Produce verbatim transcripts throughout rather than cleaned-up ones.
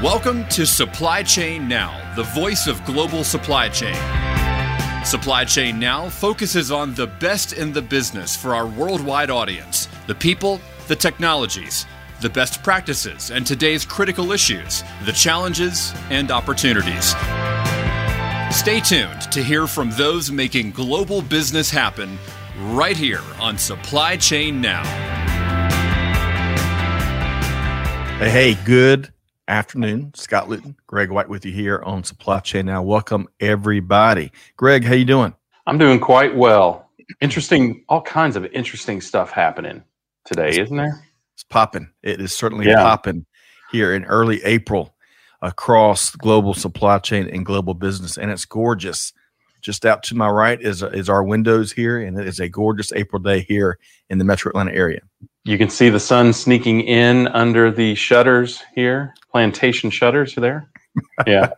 Welcome to Supply Chain Now, the voice of global supply chain. Supply Chain Now focuses on the best in the business for our worldwide audience, the people, the technologies, the best practices, and today's critical issues, the challenges and opportunities. Stay tuned to hear from those making global business happen right here on Supply Chain Now. Hey, hey, good afternoon. Scott Luton, Greg White with you here on Supply Chain Now. Welcome, everybody. Greg, how you doing? I'm doing quite well. Interesting, all kinds of interesting stuff happening today, isn't there? It's popping. It is certainly Yeah. popping here in early April across global supply chain and global business, and it's gorgeous. Just out to my right is is our windows here, and it is a gorgeous April day here in the Metro Atlanta area. You can see the sun sneaking in under the shutters here. Plantation shutters are there. Yeah.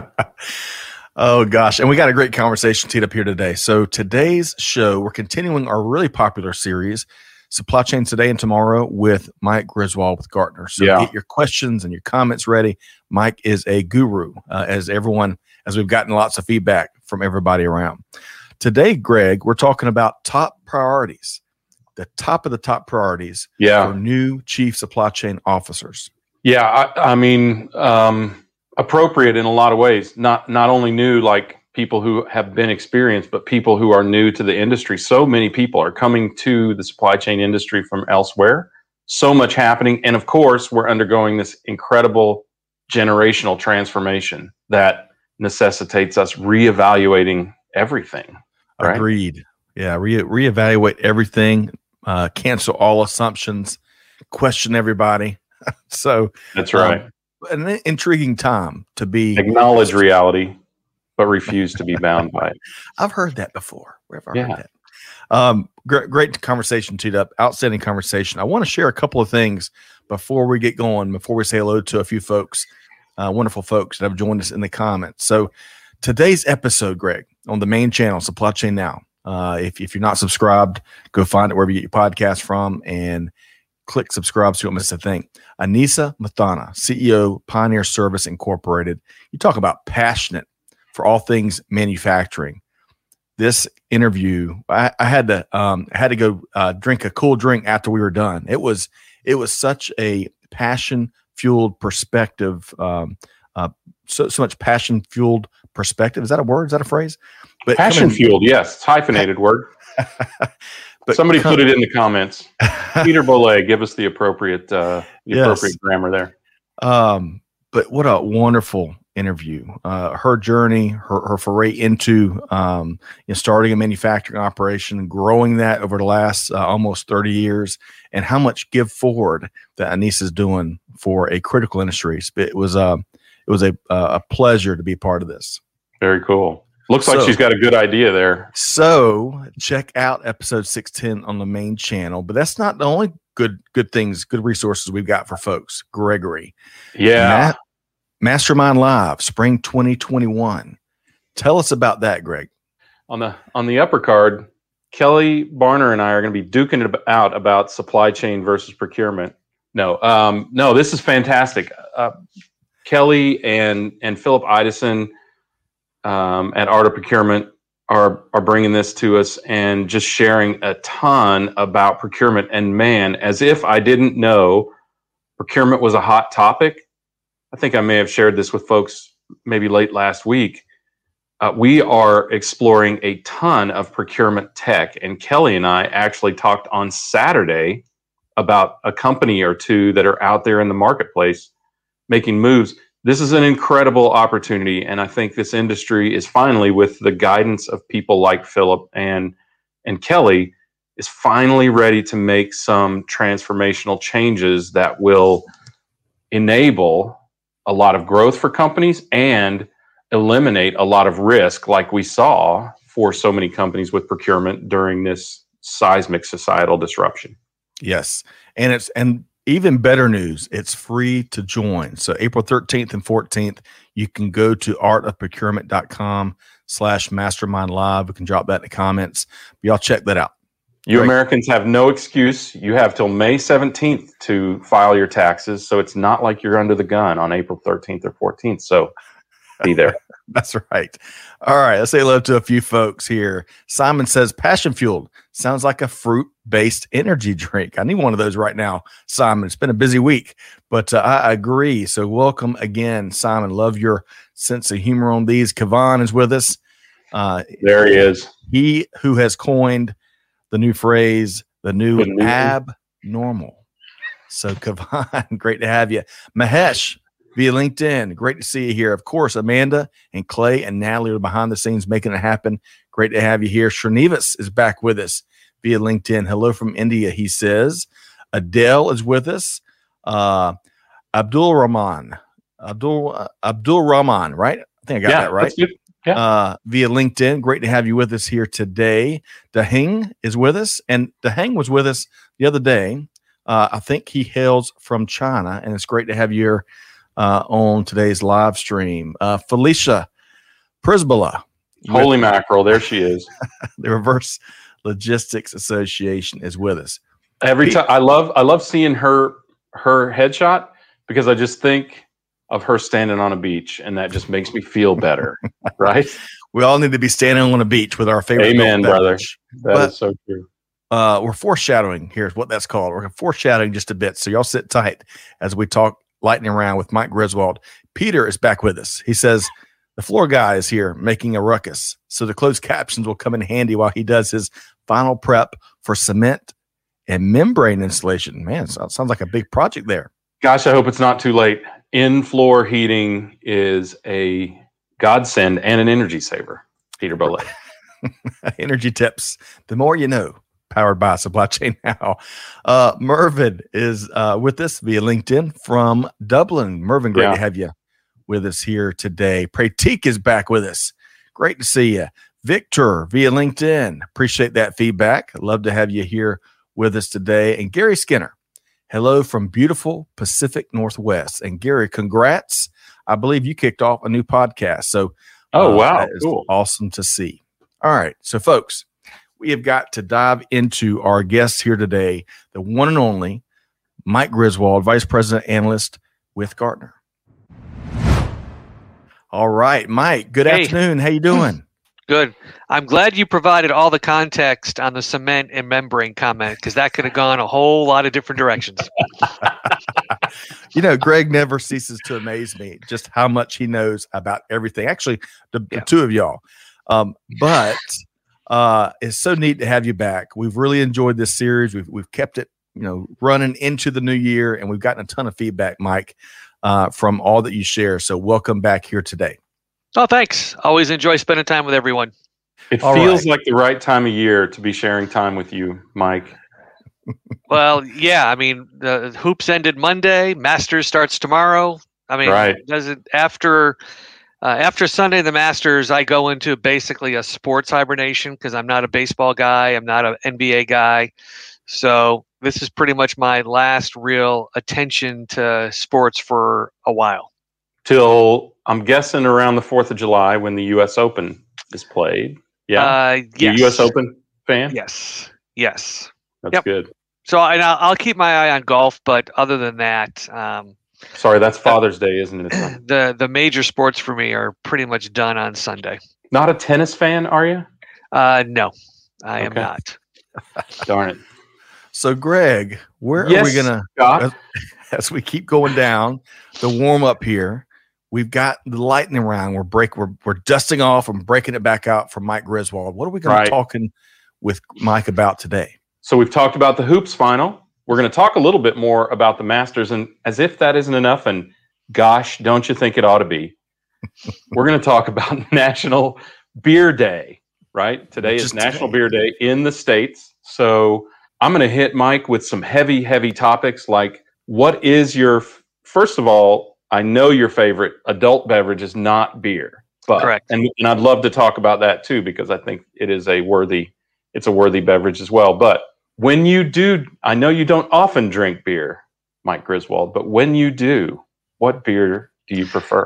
Oh, gosh. And we got a great conversation teed up here today. So today's show, we're continuing our really popular series, Supply Chain Today and Tomorrow, with Mike Griswold with Gartner. So Yeah. get your questions and your comments ready. Mike is a guru, uh, as everyone, as we've gotten lots of feedback from everybody around. Today, Greg, we're talking about top priorities, the top of the top priorities Yeah. for new chief supply chain officers. Yeah. I, I mean, um, appropriate in a lot of ways. Not not only new, like people who have been experienced, but people who are new to the industry. So many people are coming to the supply chain industry from elsewhere. So much happening. And of course, we're undergoing this incredible generational transformation that necessitates us reevaluating everything. Right? Agreed. Yeah, re- reevaluate everything, uh, cancel all assumptions, question everybody. so That's right. Um, an intriguing time to be. Acknowledge reality, but refuse to be bound by it. I've heard that before. Where have I Yeah. heard that? Um, great, great conversation teed up. Outstanding conversation. I want to share a couple of things before we get going, before we say hello to a few folks, uh, wonderful folks that have joined us in the comments. So today's episode, Greg, on the main channel, Supply Chain Now. Uh, if, if you're not subscribed, go find it wherever you get your podcast from and click subscribe so you don't miss a thing. Anissa Mathana, C E O, Pioneer Service Incorporated. You talk about passionate for all things manufacturing. This interview, I, I had to um, I had to go uh, drink a cool drink after we were done. It was it was such a passion fueled perspective. Um, uh, so so much passion fueled perspective. Is that a word? Is that a phrase? But Passion fueled, yes. It's hyphenated word. But Somebody come, put it in the comments. Peter Bollet, give us the appropriate uh, the Yes. appropriate grammar there. Um, but what a wonderful interview. Uh, her journey, her, her foray into um, you know, starting a manufacturing operation, growing that over the last uh, almost thirty years, and how much give forward that Anissa is doing for a critical industry. It was, uh, it was a, a pleasure to be part of this. Very cool. Looks like So- she's got a good idea there. So check out episode six ten on the main channel. But that's not the only good good things, good resources we've got for folks. Gregory. Yeah. Ma- Mastermind Live, spring twenty twenty-one. Tell us about that, Greg. On the on the upper card, Kelly Barner and I are going to be duking it out about supply chain versus procurement. No, um, no, this is fantastic. Uh, Kelly and and Philip Idison um, at Art of Procurement are are bringing this to us and just sharing a ton about procurement. And man, as if I didn't know procurement was a hot topic. I think I may have shared this with folks maybe late last week. Uh, we are exploring a ton of procurement tech, and Kelly and I actually talked on Saturday about a company or two that are out there in the marketplace making moves. This is an incredible opportunity, and I think this industry is finally, with the guidance of people like Philip and and Kelly, is finally ready to make some transformational changes that will enable a lot of growth for companies and eliminate a lot of risk, like we saw for so many companies with procurement during this seismic societal disruption. Yes. And it's and even better news, it's free to join. So April thirteenth and fourteenth, you can go to artofprocurement.com slash mastermind live. We can drop that in the comments. But y'all check that out. You Great. Americans have no excuse. You have till May seventeenth to file your taxes. So it's not like you're under the gun on April thirteenth or fourteenth. So be there. That's right. All right. Let's say hello to a few folks here. Simon says Passion Fueled sounds like a fruit-based energy drink. I need one of those right now, Simon. It's been a busy week, but uh, I agree. So welcome again, Simon. Love your sense of humor on these. Kavan is with us. Uh, there he is. He who has coined the new phrase, the new, the new abnormal. So Kavan, great to have you. Mahesh via LinkedIn. Great to see you here. Of course, Amanda and Clay and Natalie are behind the scenes making it happen. Great to have you here. Srinivas is back with us via LinkedIn. Hello from India, he says. Adele is with us. Uh, Abdul Rahman. Abdul uh, Abdul Rahman, right? I think I got yeah, that right. That's good. Yeah. Uh, via LinkedIn. Great to have you with us here today. Dahing is with us. And Dahing was with us the other day. Uh, I think he hails from China, and it's great to have you here Uh, on today's live stream. Uh, Felicia Prisbilla. Holy mackerel, there she is. The Reverse Logistics Association is with us. Every time I love I love seeing her her headshot because I just think of her standing on a beach and that just makes me feel better. Right? We all need to be standing on a beach with our favorite. Amen, brother. That but, is so true. Uh, we're foreshadowing. Here's what that's called. We're foreshadowing just a bit. So y'all sit tight as we talk lightning round with Mike Griswold. Peter is back with us. He says the floor guy is here making a ruckus, so the closed captions will come in handy while he does his final prep for cement and membrane installation. Man, so it sounds like a big project there. Gosh, I hope it's not too late. In-floor heating is a godsend and an energy saver. Peter Bollet. Energy tips. The more you know. Powered by Supply Chain Now. Uh, Mervin is uh, with us via LinkedIn from Dublin. Mervin, great yeah. to have you with us here today. Pratik is back with us. Great to see you. Victor via LinkedIn. Appreciate that feedback. Love to have you here with us today. And Gary Skinner. Hello from beautiful Pacific Northwest. And Gary, congrats. I believe you kicked off a new podcast. So, oh, uh, wow. That is cool. Awesome to see. All right. So, folks, we have got to dive into our guests here today, the one and only Mike Griswold, Vice President Analyst with Gartner. All right, Mike, good hey. afternoon. How you doing? Good. I'm glad you provided all the context on the cement and membrane comment because that could have gone a whole lot of different directions. You know, Greg never ceases to amaze me just how much he knows about everything. Actually, the, Yeah. the two of y'all. Um, but uh, it's so neat to have you back. We've really enjoyed this series. We've we've kept it, you know, running into the new year, and we've gotten a ton of feedback, Mike, uh, from all that you share. So welcome back here today. Oh, thanks. Always enjoy spending time with everyone. It All feels right. like the right time of year to be sharing time with you, Mike. Well, yeah. I mean, the hoops ended Monday. Masters starts tomorrow. I mean, Right. does it after uh, after Sunday the Masters? I go into basically a sports hibernation because I'm not a baseball guy. I'm not an N B A guy. So this is pretty much my last real attention to sports for a while. Till I'm guessing around the fourth of July when the U S Open is played. Yeah. Uh, You yes. U S Open fan? Yes. Yes. That's Yep. good. So and I'll, I'll keep my eye on golf, but other than that, um, Sorry, that's Father's Day, isn't it? the the major sports for me are pretty much done on Sunday. Not a tennis fan, are you? Uh, no, I am Okay. not. Darn it. So, Greg, where Yes, are we gonna Scott? as, as we keep going down the warm up here? We've got the lightning round. We're break. We're we're dusting off and breaking it back out from Mike Griswold. What are we going Right. to be talking with Mike about today? So we've talked about the hoops final. We're going to talk a little bit more about the Masters, and as if that isn't enough, and gosh, don't you think it ought to be? We're going to talk about National Beer Day, right? Today is Just National today. Beer Day in the States. So I'm going to hit Mike with some heavy, heavy topics like what is your, first of all, I know your favorite adult beverage is not beer, but Correct. And, and I'd love to talk about that too, because I think it is a worthy, it's a worthy beverage as well. But when you do, I know you don't often drink beer, Mike Griswold, but when you do, what beer do you prefer?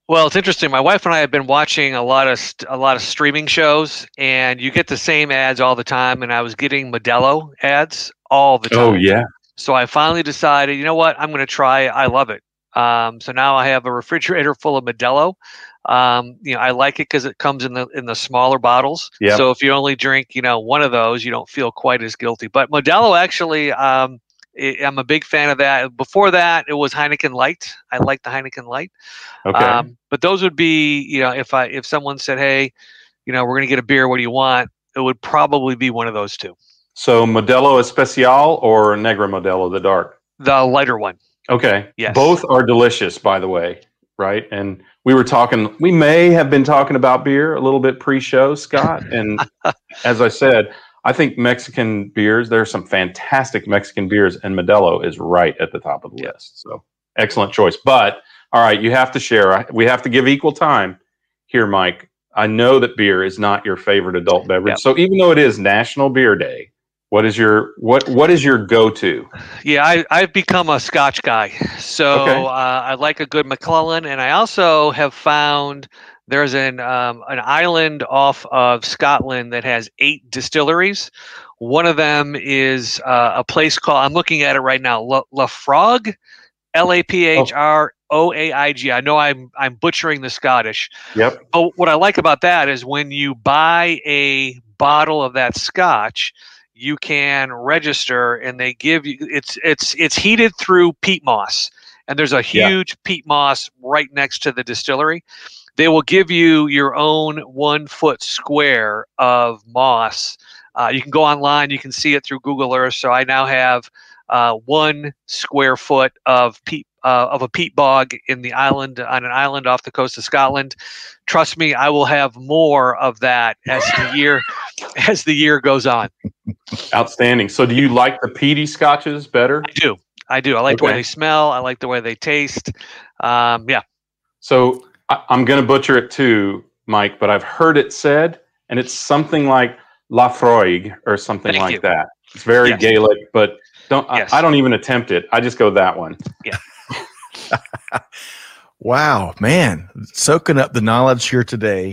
Well, it's interesting. My wife and I have been watching a lot of st- a lot of streaming shows, and you get the same ads all the time. And I was getting Modelo ads all the time. Oh yeah. So I finally decided, you know what? I'm going to try it. I love it. Um, so now I have a refrigerator full of Modelo. Um, you know, I like it because it comes in the in the smaller bottles. Yep. So if you only drink, you know, one of those, you don't feel quite as guilty. But Modelo actually. Um, I'm a big fan of that. Before that, it was Heineken Light. I like the Heineken Light. Okay. Um, but those would be, you know, if I if someone said, "Hey, you know, we're going to get a beer. What do you want?" It would probably be one of those two. So Modelo Especial or Negra Modelo, the dark? The lighter one. Okay. Yes. Both are delicious, by the way. Right. And we were talking, we may have been talking about beer a little bit pre-show, Scott. And as I said, I think Mexican beers, there are some fantastic Mexican beers, and Modelo is right at the top of the Yeah. list. So excellent choice. But all right, you have to share. We have to give equal time here, Mike. I know that beer is not your favorite adult beverage. Yep. So even though it is National Beer Day, what is your what what is your go-to? Yeah, I, I've become a Scotch guy. So Okay. uh, I like a good McClellan, and I also have found there's an um, an island off of Scotland that has eight distilleries. One of them is uh, a place called, I'm looking at it right now, La, La Frog, L A P H R O A I G. I know I'm I'm butchering the Scottish. Yep. But what I like about that is when you buy a bottle of that Scotch, you can register, and they give you it's it's it's heated through peat moss, and there's a Yeah. huge peat moss right next to the distillery. They will give you your own one foot square of moss. Uh, you can go online, you can see it through Google Earth. So I now have uh, one square foot of peat uh, of a peat bog in the island on an island off the coast of Scotland. Trust me, I will have more of that as the year as the year goes on. Outstanding. So do you like the peaty scotches better? I do. I do. I like the way Okay. they smell. I like the way they taste. Um, yeah. So I, I'm going to butcher it too, Mike, but I've heard it said, and it's something like Lafroig or something Thank like you. that. It's very Yes. Gaelic, but don't Yes. I, I don't even attempt it. I just go that one. Wow, man, soaking up the knowledge here today.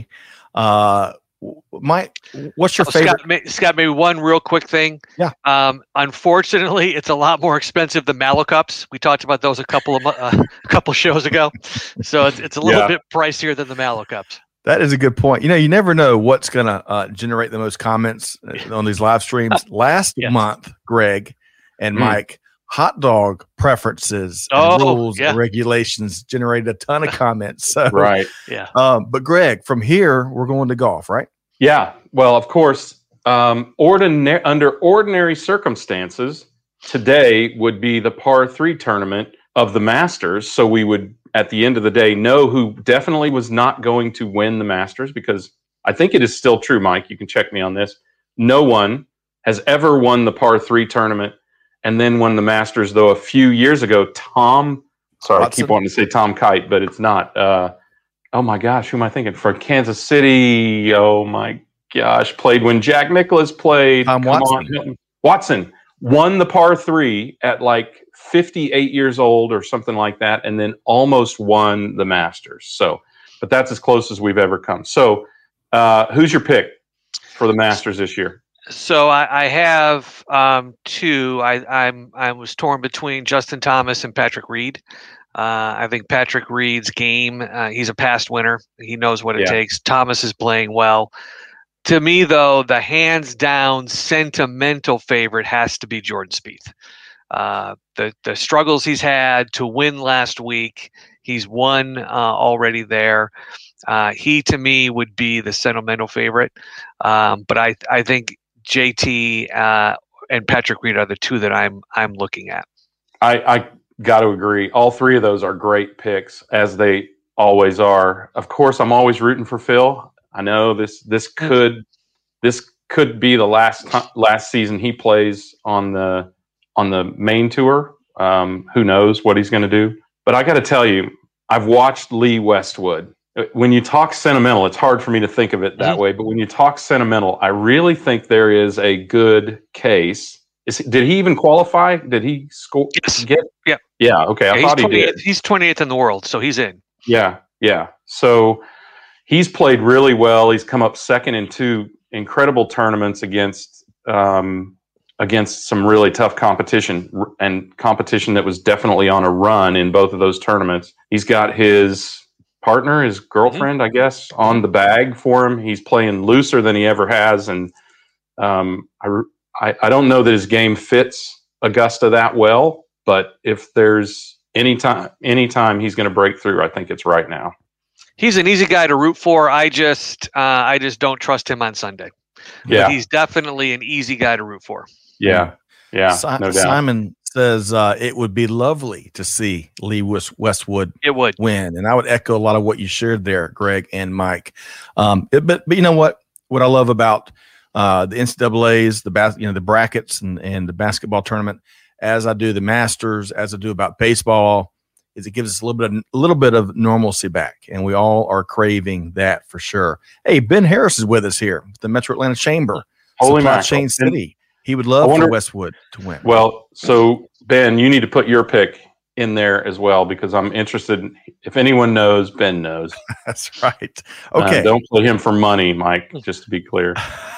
Uh, Mike, what's your Oh, favorite? Scott, may, Scott, maybe one real quick thing. Yeah. Um, unfortunately, it's a lot more expensive than Malacups. We talked about those a couple of mo- uh, a couple shows ago, so it's it's a little Yeah. bit pricier than the Malacups. That is a good point. You know, you never know what's going to uh, generate the most comments uh, on these live streams. Last Yes. month, Greg and Mm. Mike, hot dog preferences and Oh, rules yeah. and regulations generated a ton of comments. So, Right. Yeah. um, but Greg, from here, we're going to golf, right? Yeah. Well, of course, um, ordinary under ordinary circumstances, today would be the par three tournament of the Masters. So we would, at the end of the day, know who definitely was not going to win the Masters, because I think it is still true, Mike. You can check me on this. No one has ever won the par three tournament and then won the Masters, though a few years ago, Tom, sorry, Watson? I keep wanting to say Tom Kite, but it's not. Uh, oh my gosh, who am I thinking? For Kansas City, oh my gosh, played when Jack Nicklaus played. Tom Come Watson. on. Watson won the par three at like fifty-eight years old or something like that, and then almost won the Masters. So, but that's as close as we've ever come. So, uh, who's your pick for the Masters this year? So I, I have um, two. I, I'm I was torn between Justin Thomas and Patrick Reed. Uh, I think Patrick Reed's game. Uh, he's a past winner. He knows what it Yeah. takes. Thomas is playing well. To me, though, the hands down sentimental favorite has to be Jordan Spieth. Uh, the the struggles he's had to win last week, he's won uh, already there. Uh, he to me would be the sentimental favorite, um, but I I think J T uh, and Patrick Reed are the two that I'm I'm looking at. I, I got to agree. All three of those are great picks, as they always are. Of course, I'm always rooting for Phil. I know this this could this could be the last ti- last season he plays on the on the main tour. Um, who knows what he's going to do? But I got to tell you, I've watched Lee Westwood. When you talk sentimental, it's hard for me to think of it that Mhm. way. But when you talk sentimental, I really think there is a good case. Is, did he even qualify? Did he score? Yes. Get? Yeah. Yeah. Okay. I Yeah, he's thought he twenty-eighth, did. he's twenty-eighth in the world, so he's in. Yeah. Yeah. So he's played really well. He's come up second in two incredible tournaments against um, against some really tough competition, and competition that was definitely on a run in both of those tournaments. He's got his partner, his girlfriend, I guess, on the bag for him. He's playing looser than he ever has, and um, I, I I don't know that his game fits Augusta that well, but if there's any time any time he's going to break through, I think it's right now. He's an easy guy to root for. I just, uh, I just don't trust him on Sunday. Yeah, but he's definitely an easy guy to root for. Yeah, yeah, si- no doubt. Simon says uh, it would be lovely to see Lee West- Westwood it would win, and I would echo a lot of what you shared there, Greg and Mike. Um, it, but but you know what? What I love about uh, the N C double A's, the bas- you know the brackets and and the basketball tournament, as I do the Masters, as I do about baseball, is it gives us a little bit of, a little bit of normalcy back, and we all are craving that for sure. Hey, Ben Harris is with us here, the Metro Atlanta Chamber, Holy Supply mackerel. Chain City. He would love wonder- for Westwood to win. Well, so Ben, you need to put your pick in there as well, because I'm interested in, if anyone knows, Ben knows. That's right. Okay. Uh, don't play him for money, Mike, just to be clear.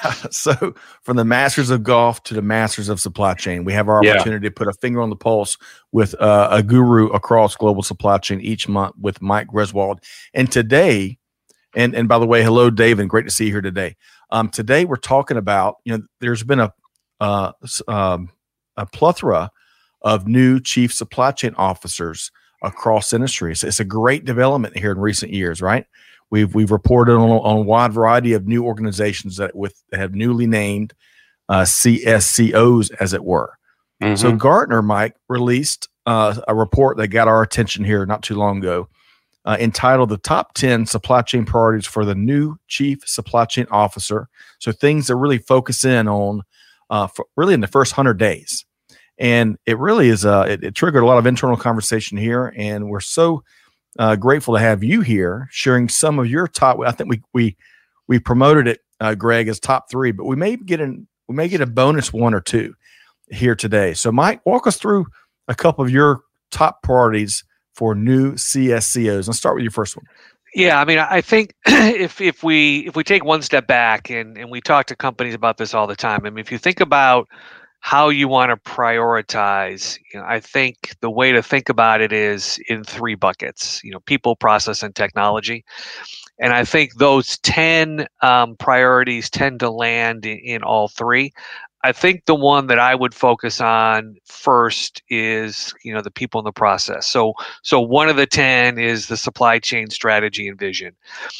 So from the Masters of Golf to the Masters of Supply Chain, we have our Yeah. opportunity to put a finger on the pulse with uh, a guru across global supply chain each month with Mike Griswold. And today, and, and by the way, hello, David. Great to see you here today. Um, today we're talking about, you know, there's been a, uh, um, a plethora of new chief supply chain officers across industries. It's a great development here in recent years, right? We've we've reported on, on a wide variety of new organizations that with that have newly named uh, C S C Os, as it were. Mhm. So Gartner, Mike, released uh, a report that got our attention here not too long ago, uh, entitled "The Top ten Supply Chain Priorities for the New Chief Supply Chain Officer." So things that really focus in on, uh, for really in the first hundred days. And it really is, uh, it, it triggered a lot of internal conversation here. And we're so uh, grateful to have you here sharing some of your top. I think we we we promoted it, uh, Greg, as top three, but we may get an we may get a bonus one or two here today. So, Mike, walk us through a couple of your top priorities for new C S C Os. Let's start with your first one. Yeah, I mean, I think if if we if we take one step back and and we talk to companies about this all the time. I mean, if you think about how you want to prioritize, you know, I think the way to think about it is in three buckets, you know, people, process, and technology. And I think those ten um, priorities tend to land in, in all three. I think the one that I would focus on first is, you know, the people in the process. So, so one of the ten is the supply chain strategy and vision.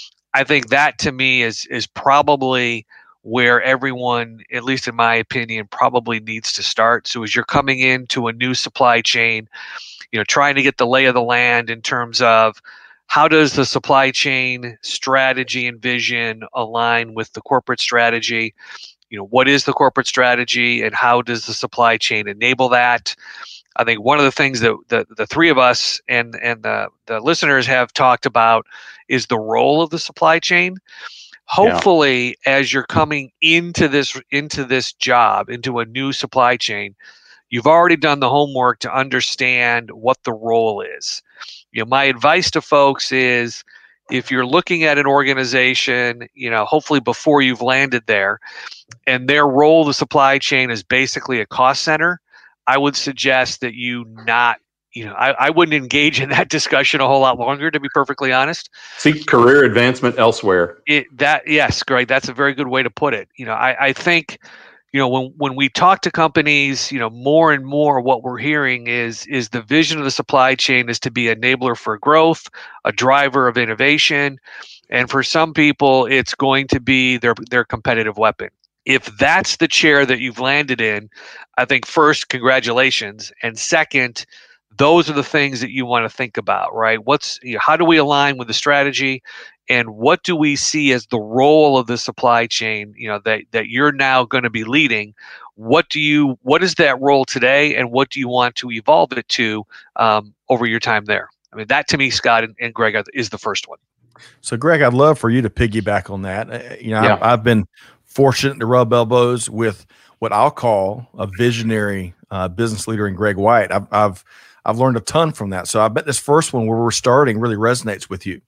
I think that to me is is probably where everyone, at least in my opinion, probably needs to start. So as you're coming into a new supply chain, you know, trying to get the lay of the land in terms of how does the supply chain strategy and vision align with the corporate strategy? You know, what is the corporate strategy and how does the supply chain enable that? I think one of the things that the, the three of us and, and the, the listeners have talked about is the role of the supply chain. Hopefully, yeah. as you're coming into this into this job, into a new supply chain, you've already done the homework to understand what the role is. You know, my advice to folks is, if you're looking at an organization, you know, hopefully before you've landed there, and their role, the supply chain, is basically a cost center, I would suggest that you not. You know, I, I wouldn't engage in that discussion a whole lot longer, to be perfectly honest. Seek career advancement elsewhere. It, that yes, Greg, that's a very good way to put it. You know, I, I think, you know, when when we talk to companies, you know, more and more what we're hearing is is the vision of the supply chain is to be an enabler for growth, a driver of innovation, and for some people, it's going to be their their competitive weapon. If that's the chair that you've landed in, I think first, congratulations, and second, those are the things that you want to think about, right? What's, you know, how do we align with the strategy, and what do we see as the role of the supply chain, you know, that, that you're now going to be leading? What do you, what is that role today, and what do you want to evolve it to um, over your time there? I mean, that to me, Scott and, and Greg, is the first one. So, Greg, I'd love for you to piggyback on that. Uh, you know, yeah. I've, I've been fortunate to rub elbows with what I'll call a visionary uh, business leader in Greg White. I've, I've I've learned a ton from that. So I bet this first one where we're starting really resonates with you.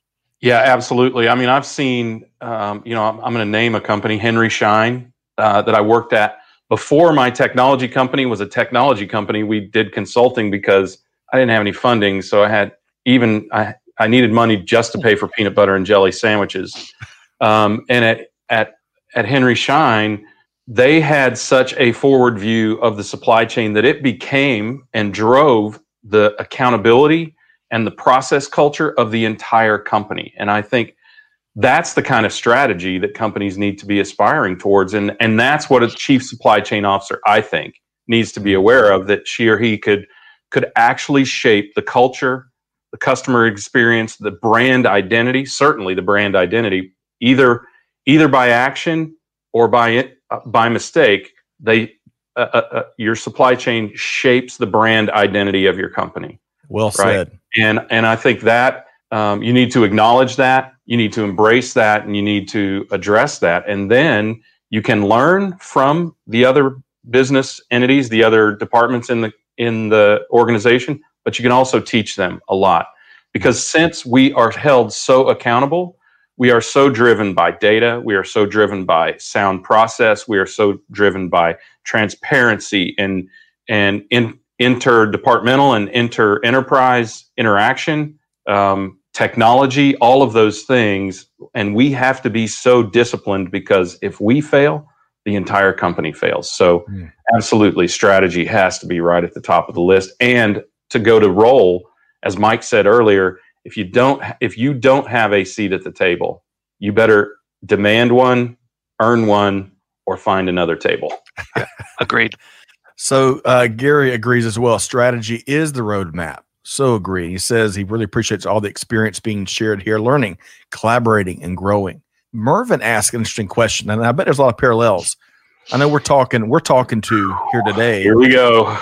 Yeah, absolutely. I mean, I've seen, um, you know, I'm, I'm going to name a company, Henry Schein, uh, that I worked at before my technology company was a technology company. We did consulting because I didn't have any funding. So I had even, I, I needed money just to pay for peanut butter and jelly sandwiches. Um, and at, at, at Henry Schein, they had such a forward view of the supply chain that it became and drove the accountability and the process culture of the entire company. And I think that's the kind of strategy that companies need to be aspiring towards. And, and that's what a chief supply chain officer, I think, needs to be aware of, that she or he could, could actually shape the culture, the customer experience, the brand identity, certainly the brand identity, either, either by action or by it, uh, by mistake. They, uh, uh, your supply chain shapes the brand identity of your company. Well said. Right? And and I think that um, you need to acknowledge that, you need to embrace that, and you need to address that. And then you can learn from the other business entities, the other departments in the in the organization, but you can also teach them a lot. Because since we are held so accountable, we are so driven by data, we are so driven by sound process, we are so driven by transparency and and in interdepartmental and inter-enterprise interaction, um, technology, all of those things. And we have to be so disciplined, because if we fail, the entire company fails. So mm. absolutely, strategy has to be right at the top of the list. And to go to role, as Mike said earlier, if you don't, if you don't have a seat at the table, you better demand one, earn one, or find another table. Agreed. So uh, Gary agrees as well. Strategy is the roadmap. So agree. He says he really appreciates all the experience being shared here, learning, collaborating, and growing. Mervin asked an interesting question, and I bet there's a lot of parallels. I know we're talking, we're talking to here today. Here we go.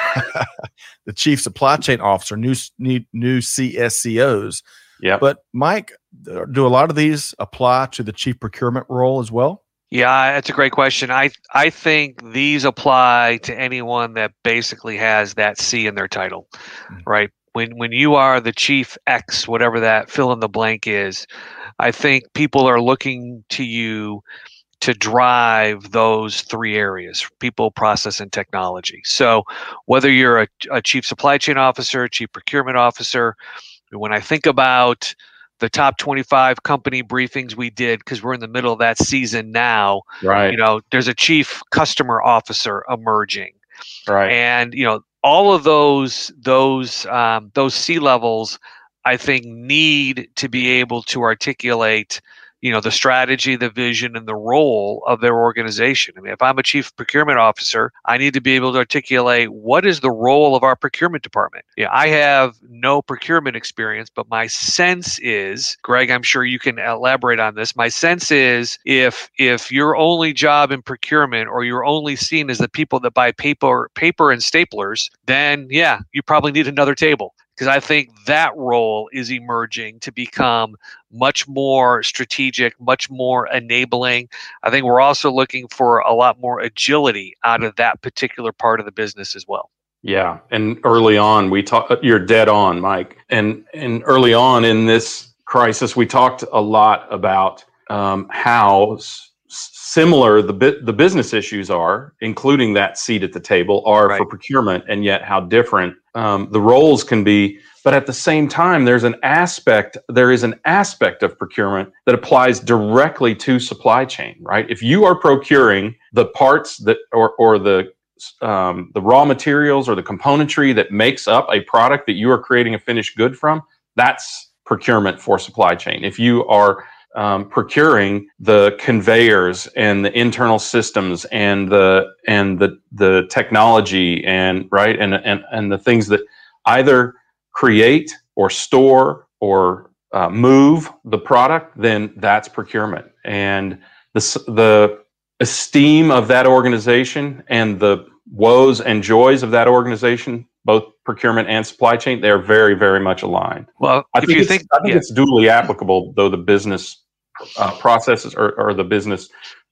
The chief supply chain officer, new new, new C S C Os. Yeah. But Mike, do a lot of these apply to the chief procurement role as well? Yeah, that's a great question. I I think these apply to anyone that basically has that C in their title, mm-hmm. right? When when you are the chief X, whatever that fill in the blank is, I think people are looking to you to drive those three areas: people, process, and technology. So whether you're a, a chief supply chain officer, chief procurement officer, when I think about the top twenty-five company briefings we did, because we're in the middle of that season now, right? You know, there's a chief customer officer emerging, right? And you know, all of those those um, those C levels, I think, need to be able to articulate, you know, the strategy, the vision, and the role of their organization. I mean, if I'm a chief procurement officer, I need to be able to articulate what is the role of our procurement department. Yeah, I have no procurement experience, but my sense is, Greg, I'm sure you can elaborate on this. My sense is if if your only job in procurement, or you're only seen as the people that buy paper, paper and staplers, then yeah, you probably need another table. Because I think that role is emerging to become much more strategic, much more enabling. I think we're also looking for a lot more agility out of that particular part of the business as well. Yeah, and early on, we talk. You're dead on, Mike. And and early on in this crisis, we talked a lot about um, how s- similar the bi- the business issues are, including that seat at the table, are right. for procurement, and yet how different um, the roles can be. But at the same time, there's an aspect, there is an aspect of procurement that applies directly to supply chain, right? If you are procuring the parts that, or or the um, the raw materials or the componentry that makes up a product that you are creating a finished good from, that's procurement for supply chain. If you are Um, procuring the conveyors and the internal systems and the and the the technology and right and and and the things that either create or store or uh, move the product, then that's procurement. And the the esteem of that organization and the woes and joys of that organization, both procurement and supply chain, they're very very much aligned. Well, I if think you it's, think I think yeah. it's duly applicable, though the business Uh, processes or, or the business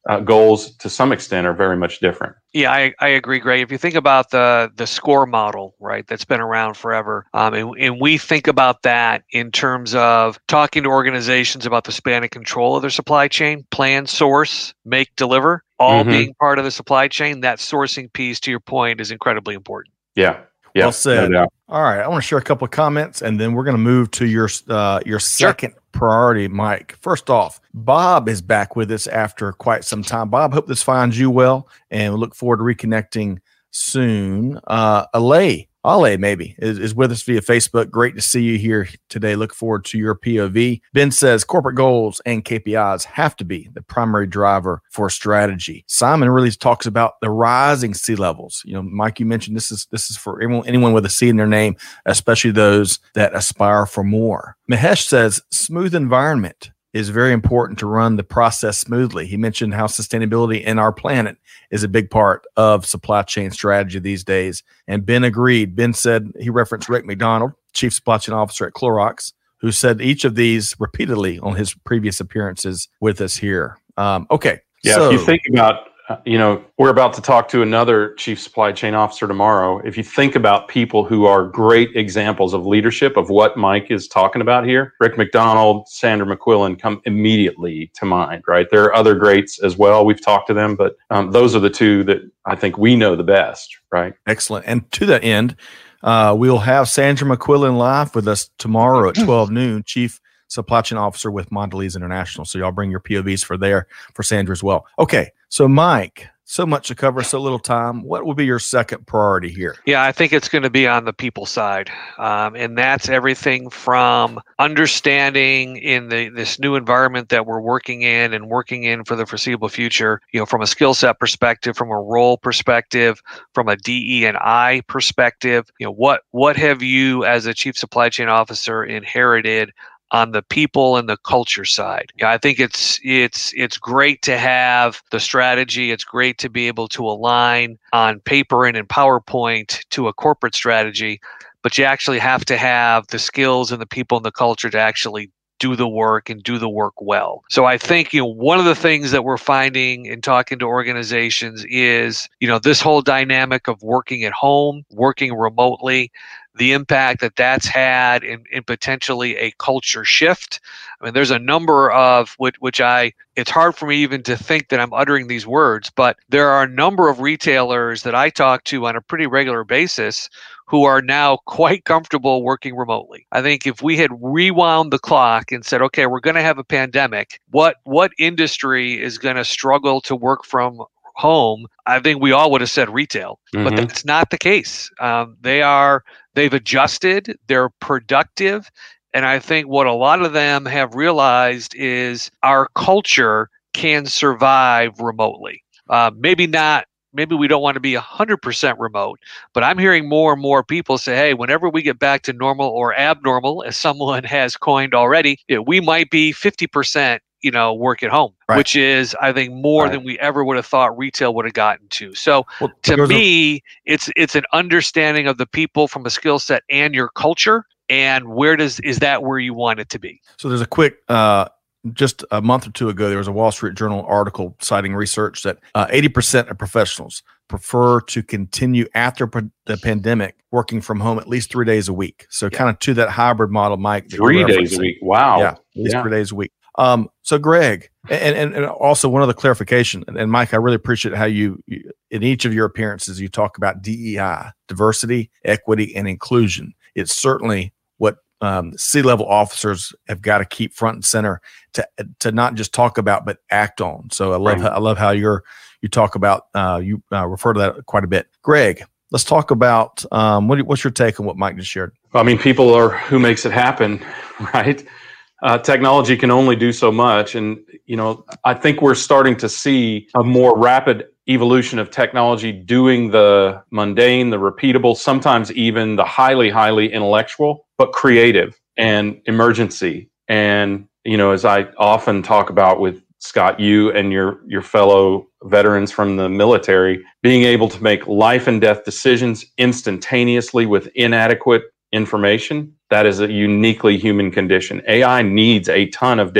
uh, goals to some extent are very much different. Yeah, I, I agree, Greg. If you think about the the SCORE model, right, that's been around forever, um, and, and we think about that in terms of talking to organizations about the span of control of their supply chain, plan, source, make, deliver, all Mm-hmm. being part of the supply chain, that sourcing piece, to your point, is incredibly important. Yeah. Yeah, well said. No doubt. All right, I want to share a couple of comments, and then we're going to move to your uh, your second sure. priority, Mike. First off, Bob is back with us after quite some time. Bob, hope this finds you well, and we look forward to reconnecting soon. Uh, Alay, Ale maybe, is, is with us via Facebook. Great to see you here today. Look forward to your P O V. Ben says corporate goals and K P Is have to be the primary driver for strategy. Simon really talks about the rising sea levels. You know, Mike, you mentioned this is this is for anyone, anyone with a C in their name, especially those that aspire for more. Mahesh says smooth environment is very important to run the process smoothly. He mentioned how sustainability in our planet is a big part of supply chain strategy these days. And Ben agreed. Ben said, he referenced Rick McDonald, Chief Supply Chain Officer at Clorox, who said each of these repeatedly on his previous appearances with us here. Um, okay. Yeah, so, if you think about, uh, you know, we're about to talk to another Chief Supply Chain Officer tomorrow. If you think about people who are great examples of leadership of what Mike is talking about here, Rick McDonald, Sandra McQuillan come immediately to mind, right? There are other greats as well. We've talked to them, but um, those are the two that I think we know the best, right? Excellent. And to that end, uh, we'll have Sandra McQuillan live with us tomorrow at twelve noon, Chief Supply Chain Officer with Mondelez International. So y'all bring your P O Vs for there for Sandra as well. Okay. So Mike, so much to cover, so little time. What will be your second priority here? Yeah, I think it's going to be on the people side. Um, and that's everything from understanding in the this new environment that we're working in and working in for the foreseeable future, you know, from a skill set perspective, from a role perspective, from a D E and I perspective, you know, what what have you as a Chief Supply Chain Officer inherited on the people and the culture side? Yeah, I think it's it's it's great to have the strategy. It's great to be able to align on paper and in PowerPoint to a corporate strategy, but you actually have to have the skills and the people and the culture to actually do the work and do the work well. So I think, you know, one of the things that we're finding in talking to organizations is, you know, this whole dynamic of working at home, working remotely, the impact that that's had in, in potentially a culture shift. I mean, there's a number of which, which I, it's hard for me even to think that I'm uttering these words, but there are a number of retailers that I talk to on a pretty regular basis who are now quite comfortable working remotely. I think if we had rewound the clock and said, okay, we're going to have a pandemic, what what industry is going to struggle to work from home? I think we all would have said retail, mm-hmm. but that's not the case. Um, they are, they've adjusted, they're productive. And I think what a lot of them have realized is our culture can survive remotely. Uh, maybe not, maybe we don't want to be one hundred percent remote, but I'm hearing more and more people say, hey, whenever we get back to normal or abnormal, as someone has coined already, you know, we might be fifty percent you know, work at home, right. which is, I think, more right. than we ever would have thought retail would have gotten to. So well, to me, a- it's it's an understanding of the people from a skill set and your culture, and where does is that where you want it to be? So there's a quick, uh, just a month or two ago, there was a Wall Street Journal article citing research that uh, eighty percent of professionals prefer to continue after p- the pandemic working from home at least three days a week. So yeah. kind of to that hybrid model, Mike. Three days a week. Wow. Yeah, at least yeah. three days a week. Um, so Greg, and, and, and also one other clarification, and, and Mike, I really appreciate how you, you, in each of your appearances, you talk about D E I, diversity, equity, and inclusion. It's certainly what um, C-level officers have got to keep front and center to to not just talk about, but act on. So I love, right. how, I love how you're, you talk about, uh, you uh, refer to that quite a bit. Greg, let's talk about, um, what, what's your take on what Mike just shared? I mean, people are who makes it happen, right? Uh, technology can only do so much. And, you know, I think we're starting to see a more rapid evolution of technology doing the mundane, the repeatable, sometimes even the highly, highly intellectual, but creative and emergency. And, you know, as I often talk about with Scott, you and your, your fellow veterans from the military, being able to make life and death decisions instantaneously with inadequate information, that is a uniquely human condition. A I needs a ton of data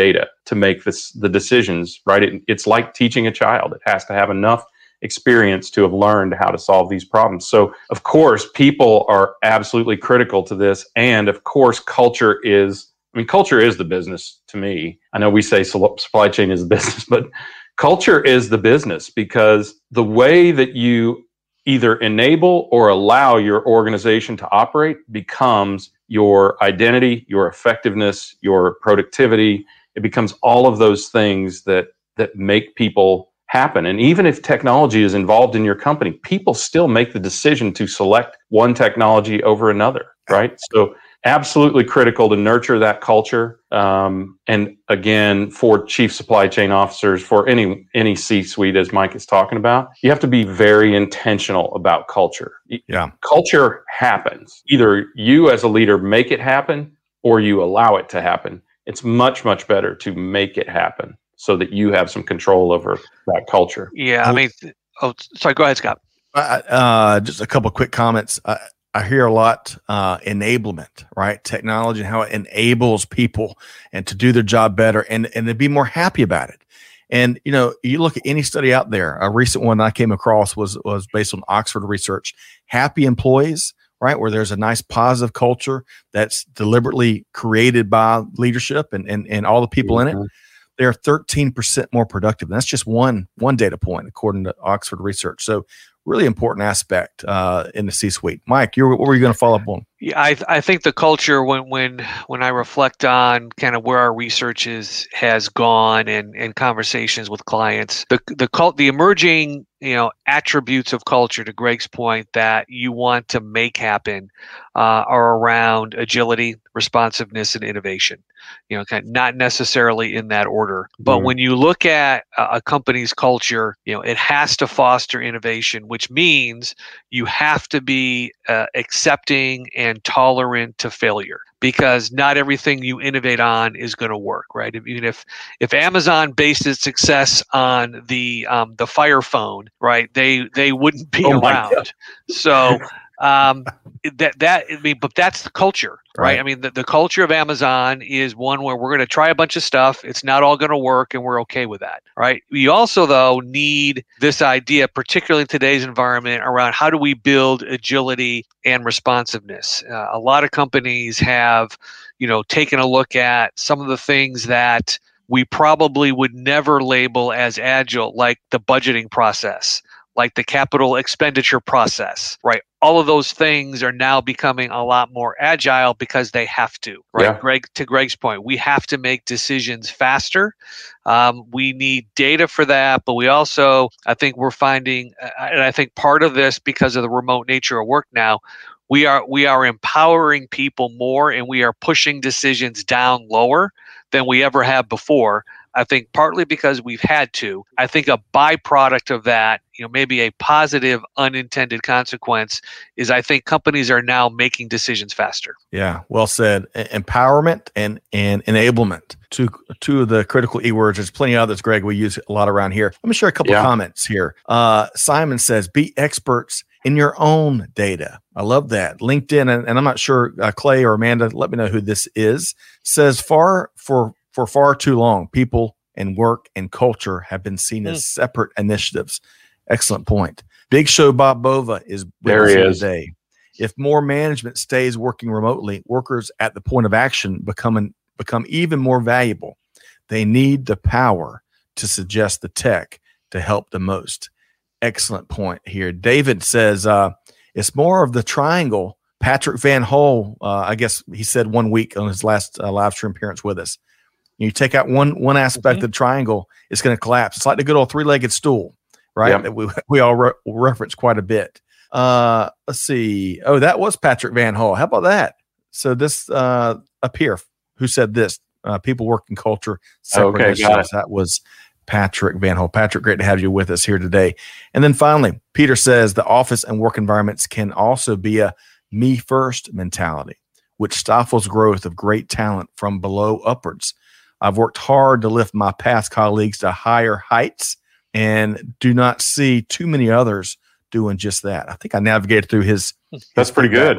to make this the decisions, right? It, it's like teaching a child. It has to have enough experience to have learned how to solve these problems. So, of course, people are absolutely critical to this. And of course, culture is, I mean, culture is the business to me. I know we say supply chain is the business, but culture is the business, because the way that you either enable or allow your organization to operate becomes your identity, your effectiveness, your productivity. It becomes all of those things that that make people happen. And even if technology is involved in your company, people still make the decision to select one technology over another, right? So absolutely critical to nurture that culture. Um, and again, for chief supply chain officers, for any any C-suite, as Mike is talking about, you have to be very intentional about culture. Yeah. Culture happens. Either you as a leader make it happen or you allow it to happen. It's much, much better to make it happen, so that you have some control over that culture. Yeah, I mean, oh, sorry, go ahead, Scott. Uh, uh, just a couple of quick comments. I, I hear a lot uh, enablement, right? Technology and how it enables people and to do their job better and, and to be more happy about it. And, you know, you look at any study out there, a recent one I came across was, was based on Oxford research, happy employees, right? Where there's a nice positive culture that's deliberately created by leadership and, and, and all the people mm-hmm. in it. They're thirteen percent more productive. And that's just one one data point, according to Oxford research. So really important aspect uh, in the C-suite. Mike, you're, what were you going to follow up on? Yeah, I I think the culture, when when when I reflect on kind of where our research is has gone and and conversations with clients, the the cult the emerging you know attributes of culture, to Greg's point, that you want to make happen uh, are around agility, responsiveness, and innovation. You know, kind of not necessarily in that order, but mm-hmm. when you look at a, a company's culture, you know, it has to foster innovation, which means you have to be uh, accepting and tolerant to failure, because not everything you innovate on is going to work, right? Even if if Amazon based its success on the um, the Fire Phone, right, they they wouldn't be oh around. So um, that that I mean, but that's the culture, right? Right. I mean, the, the culture of Amazon is one where we're going to try a bunch of stuff. It's not all going to work, and we're okay with that, right? We also, though, need this idea, particularly in today's environment, around how do we build agility and responsiveness. Uh, a lot of companies have, you know, taken a look at some of the things that we probably would never label as agile, like the budgeting process, like the capital expenditure process, right? All of those things are now becoming a lot more agile because they have to, right? Yeah. Greg, to Greg's point, we have to make decisions faster. Um, we need data for that, but we also, I think we're finding, uh, and I think part of this, because of the remote nature of work now, we are we are empowering people more, and we are pushing decisions down lower than we ever have before. I think partly because we've had to. I think a byproduct of that, you know, maybe a positive unintended consequence, is I think companies are now making decisions faster. Yeah, well said. E- Empowerment and and enablement. Two two of the critical E words. There's plenty of others, Greg, we use a lot around here. Let me share a couple Yeah. of comments here. Uh, Simon says, be experts in your own data. I love that. LinkedIn, and, and I'm not sure, uh, Clay or Amanda, let me know who this is, says far for For far too long, people and work and culture have been seen as Mm. separate initiatives. Excellent point. Big Show Bob Bova is with There us he here is. today. If more management stays working remotely, workers at the point of action become, an, become even more valuable. They need the power to suggest the tech to help the most. Excellent point here. David says uh, it's more of the triangle. Patrick Van Hole, uh, I guess he said one week on his last uh, live stream appearance with us. You take out one one aspect Mm-hmm. of the triangle, it's going to collapse. It's like the good old three-legged stool, right? Yep. That we we all re- reference quite a bit. Uh, let's see. Oh, that was Patrick Van Hole. How about that? So this uh, up here, who said this? Uh, people working culture. separate Okay, got initiatives. it. That was Patrick Van Hole. Patrick, great to have you with us here today. And then finally, Peter says the office and work environments can also be a me first mentality, which stifles growth of great talent from below upwards. I've worked hard to lift my past colleagues to higher heights and do not see too many others doing just that. I think I navigated through his. That's his pretty feedback. good.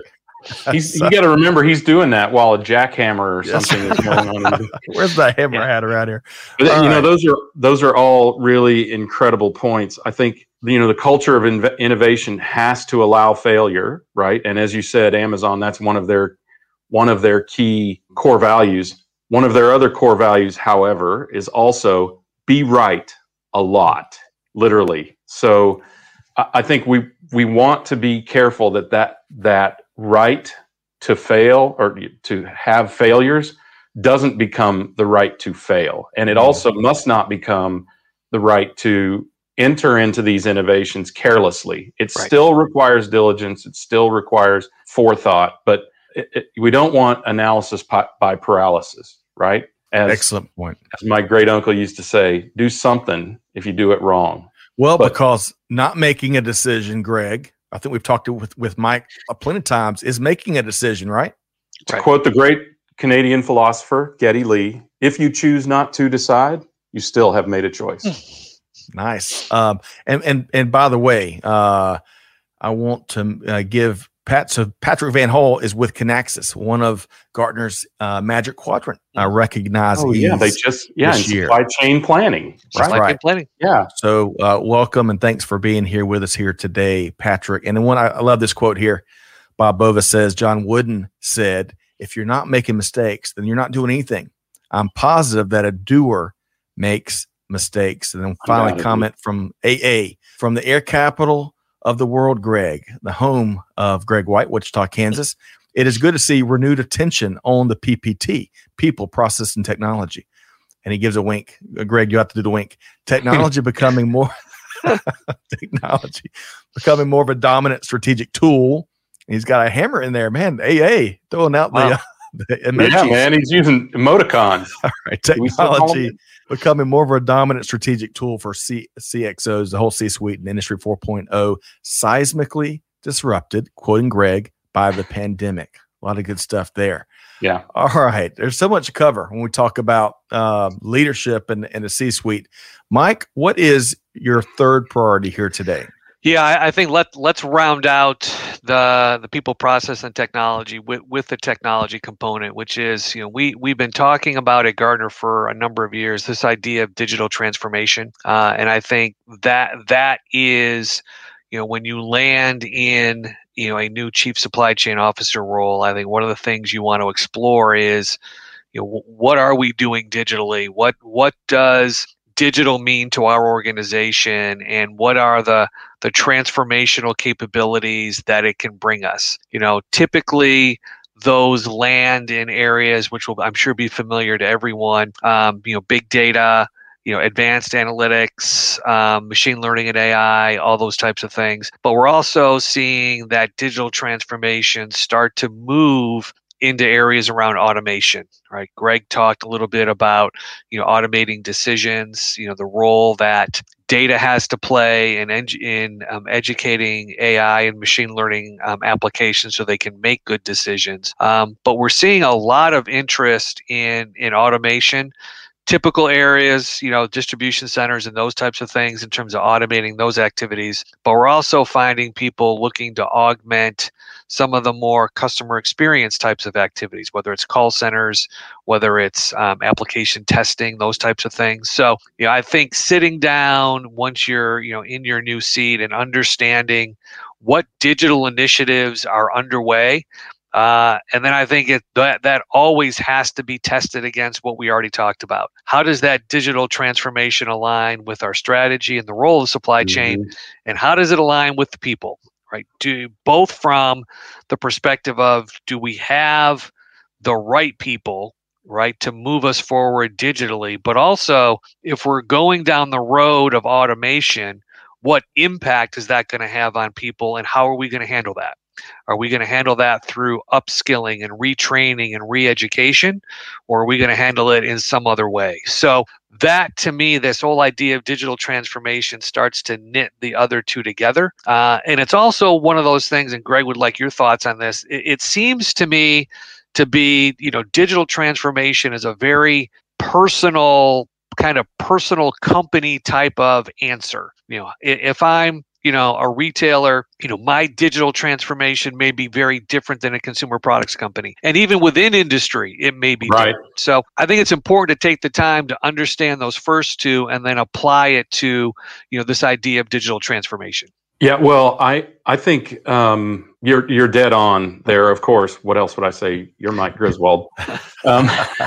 He's, you got to remember, he's doing that while a jackhammer or Yes. something is going on. Where's the hammer Yeah. hat around here? But, All you know, right. those are those are all really incredible points. I think, you know, the culture of inv- innovation has to allow failure, right? And as you said, Amazon, that's one of their one of their key core values. One of their other core values, however, is also be right a lot, literally. So I, I think we we want to be careful that that that right to fail or to have failures doesn't become the right to fail. And it also must not become the right to enter into these innovations carelessly. It Right. still requires diligence. It still requires forethought, but it, it, we don't want analysis by, by paralysis, right? As, Excellent point. as my great uncle used to say, do something if you do it wrong. Well, But- because not making a decision, Greg, I think we've talked to, with, with Mike a plenty of times, is making a decision, right? To Right. quote the great Canadian philosopher, Geddy Lee, if you choose not to decide, you still have made a choice. Nice. Um, and and and by the way, uh, I want to uh, give Pat. So Patrick Van Hole is with Kinaxis, one of Gartner's uh, Magic Quadrant uh, recognized. Oh yeah, they just yeah, in this year. supply chain planning, Just right? like Right. in planning. Yeah, So uh, welcome and thanks for being here with us here today, Patrick. And then one, I, I love this quote here. Bob Bova says, John Wooden said, if you're not making mistakes, then you're not doing anything. I'm positive that a doer makes mistakes. And then finally, Undoubtedly. comment from A A, from the air capital of the world, Greg, the home of Greg White, Wichita, Kansas. It is good to see renewed attention on the P P T, people, process, and technology. And he gives a wink. Uh, Greg, you have to do the wink. Technology becoming more technology becoming more of a dominant strategic tool. And he's got a hammer in there, man. A A throwing out Wow. the, uh, the emojis. yeah, man, he's using emoticons. Right, Do we still call technology them- becoming more of a dominant strategic tool for C- CXOs, the whole C-suite and Industry four point oh, seismically disrupted, quoting Greg, by the pandemic. A lot of good stuff there. Yeah. All right. There's so much to cover when we talk about uh, leadership and, and the C-suite. Mike, what is your third priority here today? Yeah, I, I think let let's round out the the people, process, and technology with, with the technology component, which is, you know, we we've been talking about at Gartner for a number of years, this idea of digital transformation, uh, and I think that that is, you know, when you land in, you know, a new chief supply chain officer role, I think one of the things you want to explore is, you know, what are we doing digitally? What what does digital mean to our organization, and what are the the transformational capabilities that it can bring us? You know, typically those land in areas which will, I'm sure, be familiar to everyone. Um, you know, big data, you know, advanced analytics, um, machine learning and A I, all those types of things. But we're also seeing that digital transformation start to move into areas around automation, right? Greg talked a little bit about, you know, automating decisions, you know, the role that data has to play in eng- in um, educating A I and machine learning um, applications so they can make good decisions. Um, but we're seeing a lot of interest in in automation. Typical areas, you know, distribution centers and those types of things in terms of automating those activities. But we're also finding people looking to augment some of the more customer experience types of activities, whether it's call centers, whether it's um, application testing, those types of things. So, you know, I think sitting down once you're, you know, in your new seat and understanding what digital initiatives are underway. Uh, and then I think it, that that always has to be tested against what we already talked about. How does that digital transformation align with our strategy and the role of the supply chain, and how does it align with the people? Right? Do both from the perspective of, do we have the right people, right, to move us forward digitally, but also if we're going down the road of automation, what impact is that going to have on people, and how are we going to handle that? Are we going to handle that through upskilling and retraining and re-education, or are we going to handle it in some other way? So that, to me, this whole idea of digital transformation starts to knit the other two together. Uh, and it's also one of those things, and Greg would like your thoughts on this. It, it seems to me to be, you know, digital transformation is a very personal, kind of personal company type of answer. You know, if I'm you know, a retailer, you know, my digital transformation may be very different than a consumer products company. And even within industry, it may be right. different. So I think it's important to take the time to understand those first two and then apply it to, you know, this idea of digital transformation. Yeah, well, I I think um, you're you're dead on there. Of course, what else would I say? You're Mike Griswold. Um,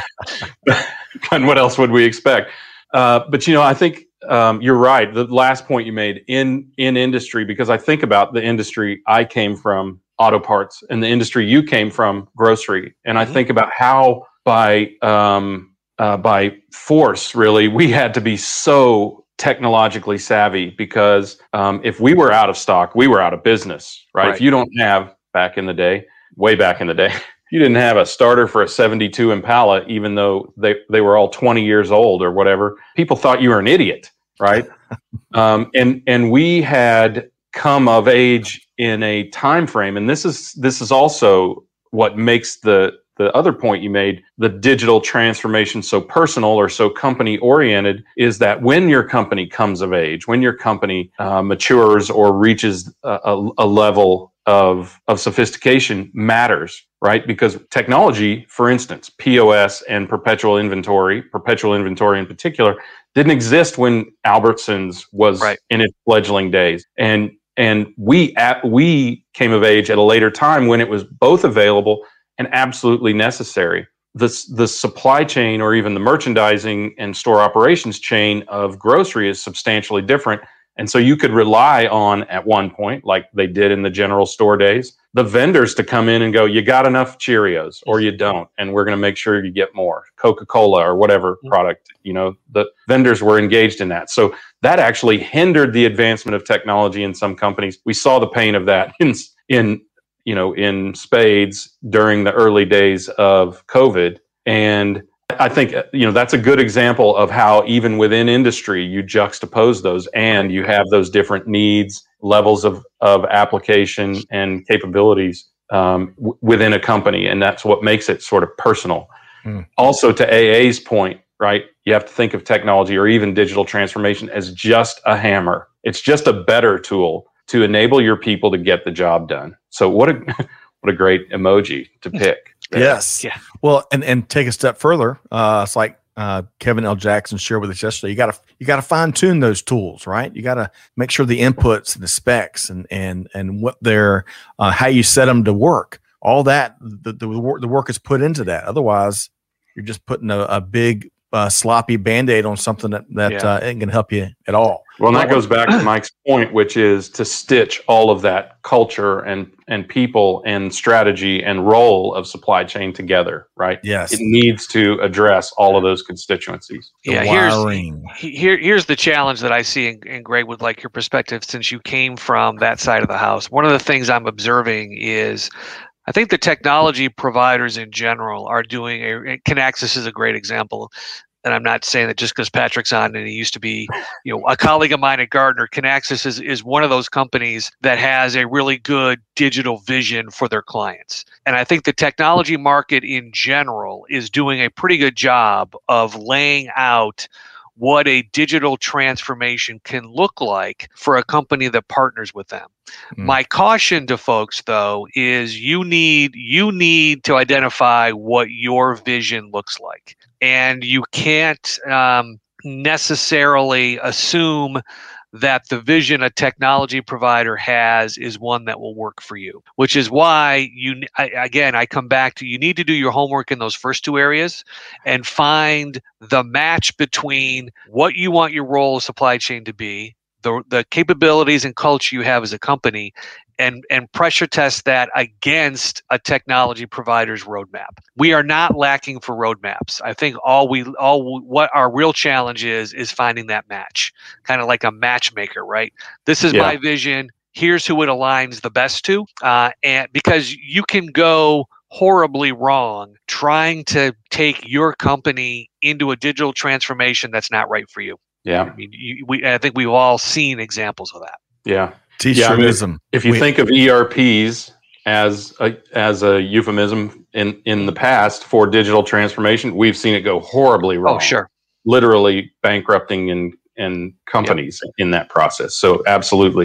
and what else would we expect? Uh, but you know, I think um, you're right. The last point you made in in industry, because I think about the industry I came from, auto parts, and the industry you came from, grocery, and mm-hmm. I think about how by um, uh, by force, really, we had to be so technologically savvy, because um, if we were out of stock, we were out of business, right? right? If you don't have, back in the day, way back in the day, you didn't have a starter for a seventy-two Impala, even though they, they were all twenty years old or whatever, people thought you were an idiot, right? um, and and we had come of age in a time frame, and this is this is also what makes the The other point you made, the digital transformation so personal or so company oriented, is that when your company comes of age, when your company uh, matures or reaches a, a, a level of, of sophistication, matters, right? Because technology, for instance, P O S and perpetual inventory, perpetual inventory in particular, didn't exist when Albertsons was right. in its fledgling days. And and we at, we came of age at a later time when it was both available and absolutely necessary. The, the supply chain, or even the merchandising and store operations chain of grocery, is substantially different. And so you could rely on, at one point, like they did in the general store days, the vendors to come in and go, you got enough Cheerios or you don't, and we're going to make sure you get more. Coca-Cola or whatever product, you know, the vendors were engaged in that. So that actually hindered the advancement of technology in some companies. We saw the pain of that in, in you know, in spades during the early days of COVID. And I think, you know, that's a good example of how even within industry, you juxtapose those and you have those different needs, levels of, of application and capabilities um, w- within a company. And that's what makes it sort of personal. Mm. Also, to A A's point, right, you have to think of technology or even digital transformation as just a hammer. It's just a better tool to enable your people to get the job done. So what a what a great emoji to pick. There. Yes. Yeah. Well, and, and take a step further. Uh, it's like uh, Kevin L. Jackson shared with us yesterday. You got to you got to fine tune those tools, right? You got to make sure the inputs and the specs and and and what they're uh, how you set them to work. All that the the work the work is put into that. Otherwise, you're just putting a, a big uh, sloppy Band-Aid on something that that yeah. uh, ain't gonna help you at all. Well, and that goes back to Mike's point, which is to stitch all of that culture and and people and strategy and role of supply chain together, right? Yes. It needs to address all of those constituencies. The yeah, wiring. here's here, here's the challenge that I see, and, and Greg would like your perspective since you came from that side of the house. One of the things I'm observing is I think the technology providers in general are doing a, Kinaxis is a great example. And I'm not saying that just because Patrick's on and he used to be, you know, a colleague of mine at Gardner. Kinaxis is, is one of those companies that has a really good digital vision for their clients. And I think the technology market in general is doing a pretty good job of laying out what a digital transformation can look like for a company that partners with them. Mm. My caution to folks, though, is you need you need to identify what your vision looks like. And you can't um, necessarily assume that the vision a technology provider has is one that will work for you, which is why you, I, again, I come back to you need to do your homework in those first two areas and find the match between what you want your role of supply chain to be, the, the capabilities and culture you have as a company, and, and pressure test that against a technology provider's roadmap. We are not lacking for roadmaps. I think all we, all what our real challenge is, is finding that match, kind of like a matchmaker, right? This is yeah. my vision. Here's who it aligns the best to. Uh, and because you can go horribly wrong trying to take your company into a digital transformation that's not right for you. Yeah. I mean, you, we, I think we've all seen examples of that. Yeah. Yeah, I mean, if you we, think of E R Ps as a, as a euphemism in, in the past for digital transformation, we've seen it go horribly wrong. Oh, sure. Literally bankrupting and, and companies yep. in that process. So absolutely.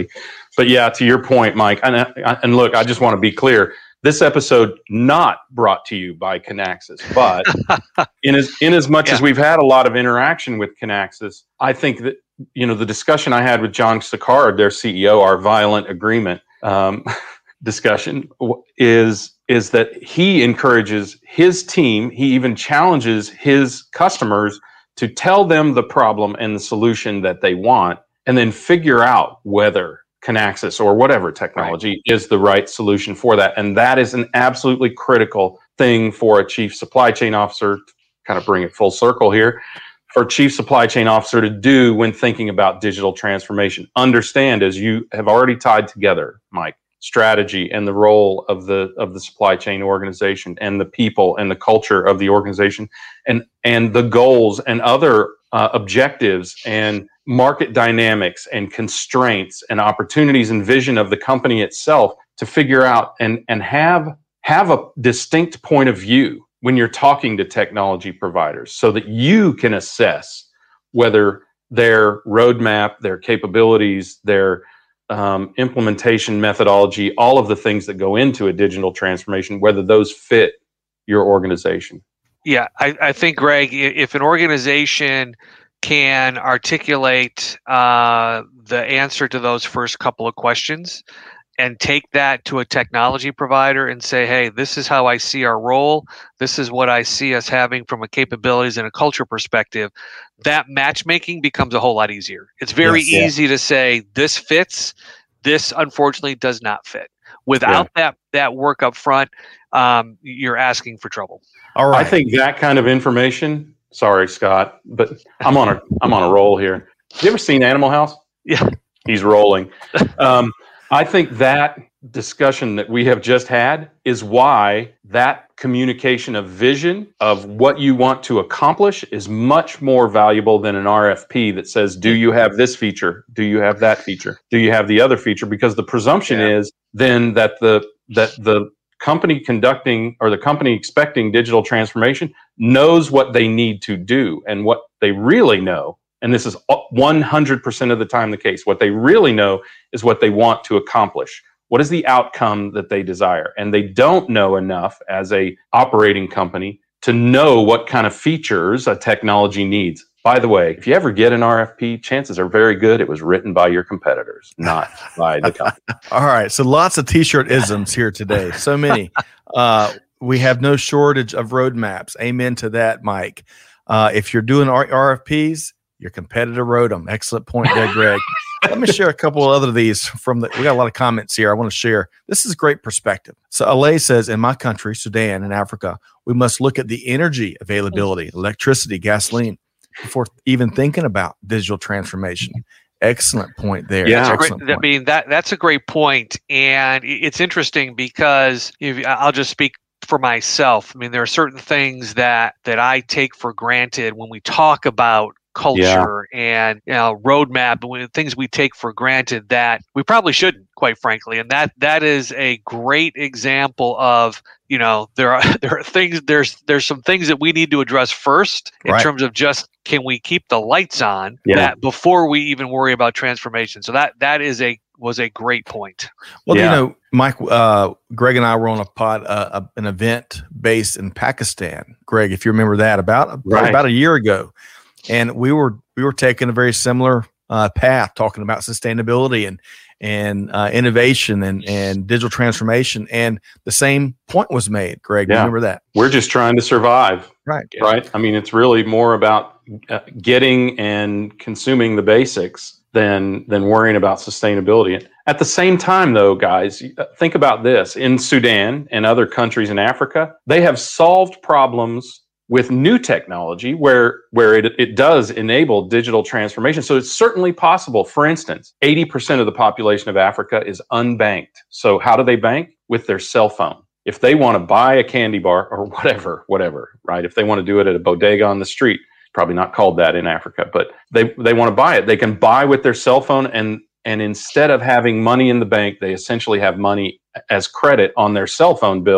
but yeah, to your point, Mike, and, and look, I just want to be clear. This episode not brought to you by Kinaxis, but in as in as much yeah. as we've had a lot of interaction with Kinaxis, I think that, you know, the discussion I had with John Sicard, their C E O, our violent agreement um, discussion is is that he encourages his team. He even challenges his customers to tell them the problem and the solution that they want, and then figure out whether Kinaxis or whatever technology right. is the right solution for that. And that is an absolutely critical thing for a chief supply chain officer, to kind of bring it full circle here, for a chief supply chain officer to do when thinking about digital transformation. Understand, as you have already tied together, Mike, strategy and the role of the of the supply chain organization and the people and the culture of the organization and and the goals and other uh, objectives and market dynamics and constraints and opportunities and vision of the company itself to figure out and and have have a distinct point of view when you're talking to technology providers, so that you can assess whether their roadmap, their capabilities, their um, implementation methodology, all of the things that go into a digital transformation, whether those fit your organization. Yeah, I, I think, Greg, if an organization can articulate uh, the answer to those first couple of questions and take that to a technology provider and say, hey, this is how I see our role. This is what I see us having from a capabilities and a culture perspective. That matchmaking becomes a whole lot easier. It's very yes, easy yeah. to say this fits. This, unfortunately, does not fit. Without yeah. that that work up front, um, you're asking for trouble. All right. I think that kind of information. Sorry, Scott, but I'm on a I'm on a roll here. You ever seen Animal House? Yeah, he's rolling. Um, I think that discussion that we have just had is why that communication of vision of what you want to accomplish is much more valuable than an R F P that says, do you have this feature? Do you have that feature? Do you have the other feature? Because the presumption yeah. is then that the that the company conducting or the company expecting digital transformation knows what they need to do, and what they really know, and this is one hundred percent of the time the case, what they really know is what they want to accomplish. What is the outcome that they desire? And they don't know enough as a operating company to know what kind of features a technology needs. By the way, if you ever get an R F P, chances are very good it was written by your competitors, not by the company. All right. So lots of T-shirt isms here today. So many. Uh, we have no shortage of roadmaps. Amen to that, Mike. Uh, if you're doing R- RFPs, your competitor wrote them. Excellent point there, Greg. Let me share a couple of other of these from the, we got a lot of comments here I want to share. This is great perspective. So Alay says, in my country, Sudan in Africa, we must look at the energy availability, electricity, gasoline, before even thinking about digital transformation. Excellent point there. Yeah, Excellent great, point. I mean, that that's a great point. And it's interesting because if, I'll just speak for myself. I mean, there are certain things that, that I take for granted when we talk about culture yeah. and you know roadmap, things we take for granted that we probably shouldn't, quite frankly. And that that is a great example of, you know, there are there are things there's there's some things that we need to address first in right. terms of just, can we keep the lights on yeah. that before we even worry about transformation. So that that is a was a great point. Well, yeah. you know, Mike, uh, Greg and I were on a pod, uh, an event based in Pakistan. Greg, if you remember that, about right. about a year ago. And we were we were taking a very similar uh, path, talking about sustainability and and uh, innovation and and digital transformation. And the same point was made. Greg, yeah. remember that? We're just trying to survive, right? Right. I mean, it's really more about uh, getting and consuming the basics than than worrying about sustainability. At the same time, though, guys, think about this: in Sudan and other countries in Africa, they have solved problems with new technology where where it, it does enable digital transformation. So it's certainly possible. For instance, eighty percent of the population of Africa is unbanked. So how do they bank? With their cell phone. If they want to buy a candy bar or whatever, whatever, right? If they want to do it at a bodega on the street, probably not called that in Africa, but they, they want to buy it. They can buy with their cell phone, and and instead of having money in the bank, they essentially have money as credit on their cell phone bill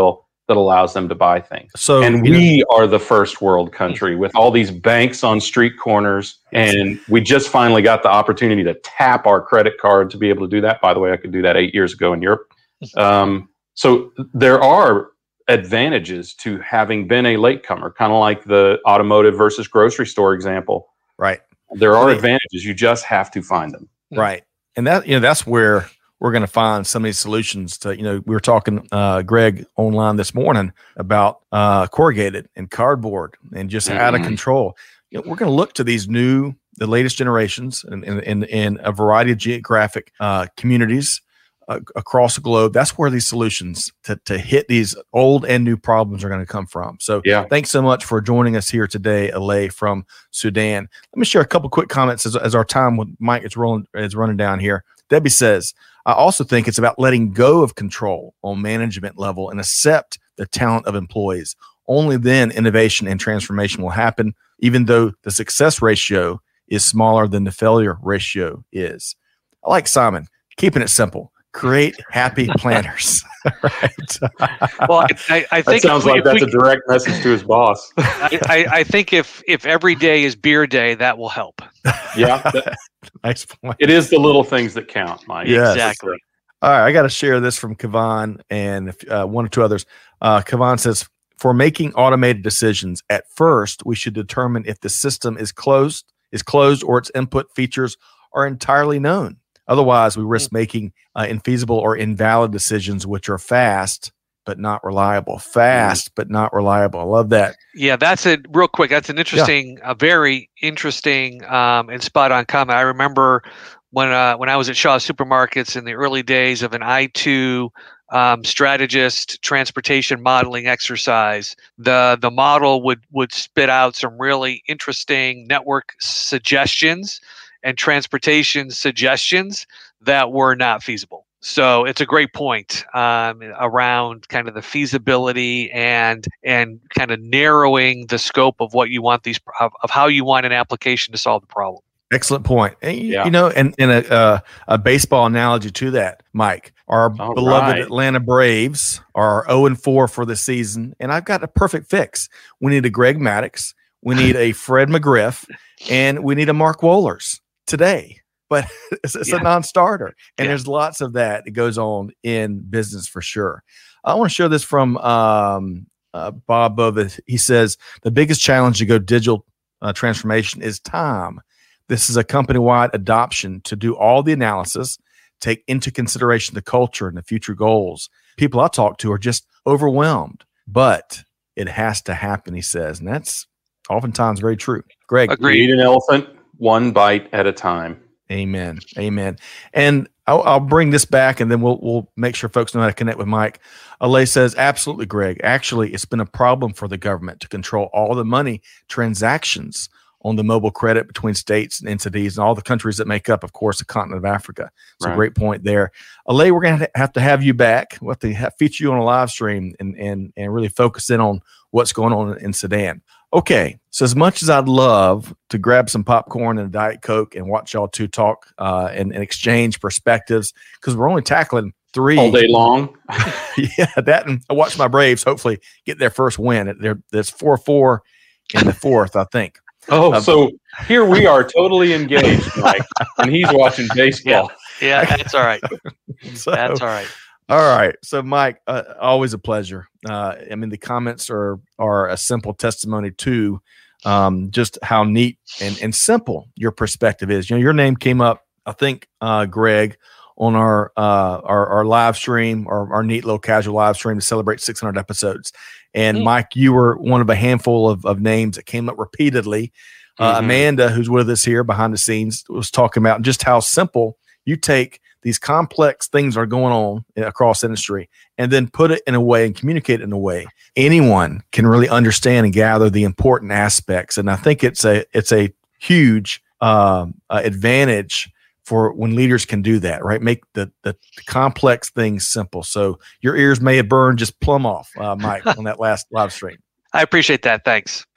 that allows them to buy things. So, and we know, are the first world country with all these banks on street corners. And we just finally got the opportunity to tap our credit card to be able to do that. By the way, I could do that eight years ago in Europe. Um, so there are advantages to having been a latecomer, kind of like the automotive versus grocery store example. Right. There are advantages. You just have to find them. Right. And that, you know, that's where we're going to find some of these solutions to, you know, we were talking, uh, Greg, online this morning about uh, corrugated and cardboard and just mm-hmm. out of control. You know, we're going to look to these new, the latest generations in, in, in, in a variety of geographic uh, communities uh, across the globe. That's where these solutions to, to hit these old and new problems are going to come from. So yeah. Thanks so much for joining us here today, Alay from Sudan. Let me share a couple quick comments as, as our time with Mike is rolling is running down here. Debbie says, I also think it's about letting go of control on management level and accept the talent of employees. Only then innovation and transformation will happen, even though the success ratio is smaller than the failure ratio is. I like Simon, keeping it simple. Create happy planners. Right. Well, I, I think that sounds we, like that's we, a direct message to his boss. I, I, I think if if every day is beer day, that will help. Yeah, that, nice point. It is the little things that count, Mike. Yes. Exactly. All right, I got to share this from Kavan and uh, one or two others. Uh, Kavan says, for making automated decisions, at first we should determine if the system is closed, is closed, or its input features are entirely known. Otherwise, we risk making uh, infeasible or invalid decisions, which are fast but not reliable. Fast but not reliable. I love that. Yeah, that's it. Real quick, that's an interesting, yeah. a very interesting um, and spot on comment. I remember when uh, when I was at Shaw Supermarkets in the early days of an I two um, strategist transportation modeling exercise. The the model would would spit out some really interesting network suggestions and transportation suggestions that were not feasible. So it's a great point um, around kind of the feasibility and and kind of narrowing the scope of what you want these of, of how you want an application to solve the problem. Excellent point. And, yeah. You know, and, and a, uh, a baseball analogy to that, Mike, our All beloved right. Atlanta Braves are oh and four for the season, and I've got a perfect fix. We need a Greg Maddux, we need a Fred McGriff, and we need a Mark Wohlers today. But it's, it's yeah. a non-starter, and yeah. there's lots of that that goes on in business for sure. I want to show this from um, uh, Bob Bova. He says, the biggest challenge to go digital uh, transformation is time. This is a company-wide adoption to do all the analysis, take into consideration the culture and the future goals. People I talk to are just overwhelmed, but it has to happen, he says. And that's oftentimes very true. Greg. Agreed. Eat an elephant one bite at a time. Amen. Amen. And I'll, I'll bring this back, and then we'll we'll make sure folks know how to connect with Mike. Alay says, absolutely, Greg. Actually, it's been a problem for the government to control all the money transactions on the mobile credit between states and entities and all the countries that make up, of course, the continent of Africa. It's right. a great point there. Alay, we're going to have to have you back. We'll have to have, feature you on a live stream and, and, and really focus in on what's going on in Sudan. Okay, so as much as I'd love to grab some popcorn and a Diet Coke and watch y'all two talk uh, and, and exchange perspectives, because we're only tackling three. All day long. Yeah, that and I watch my Braves hopefully get their first win. They're, there's four four in the fourth, I think. Oh, um, so here we are totally engaged, Mike, and he's watching baseball. Yeah, yeah that's all right. So, that's all right. All right. So, Mike, uh, always a pleasure. Uh, I mean, the comments are are a simple testimony to um, just how neat and, and simple your perspective is. You know, your name came up, I think, uh, Greg, on our, uh, our our live stream, our, our neat little casual live stream to celebrate six hundred episodes. And mm-hmm. Mike, you were one of a handful of, of names that came up repeatedly. Uh, mm-hmm. Amanda, who's with us here behind the scenes, was talking about just how simple you take these complex things are going on across industry and then put it in a way and communicate it in a way anyone can really understand and gather the important aspects. And I think it's a it's a huge um, uh, advantage for when leaders can do that, right? Make the, the complex things simple. So your ears may have burned just plumb off, uh, Mike, on that last live stream. I appreciate that. Thanks.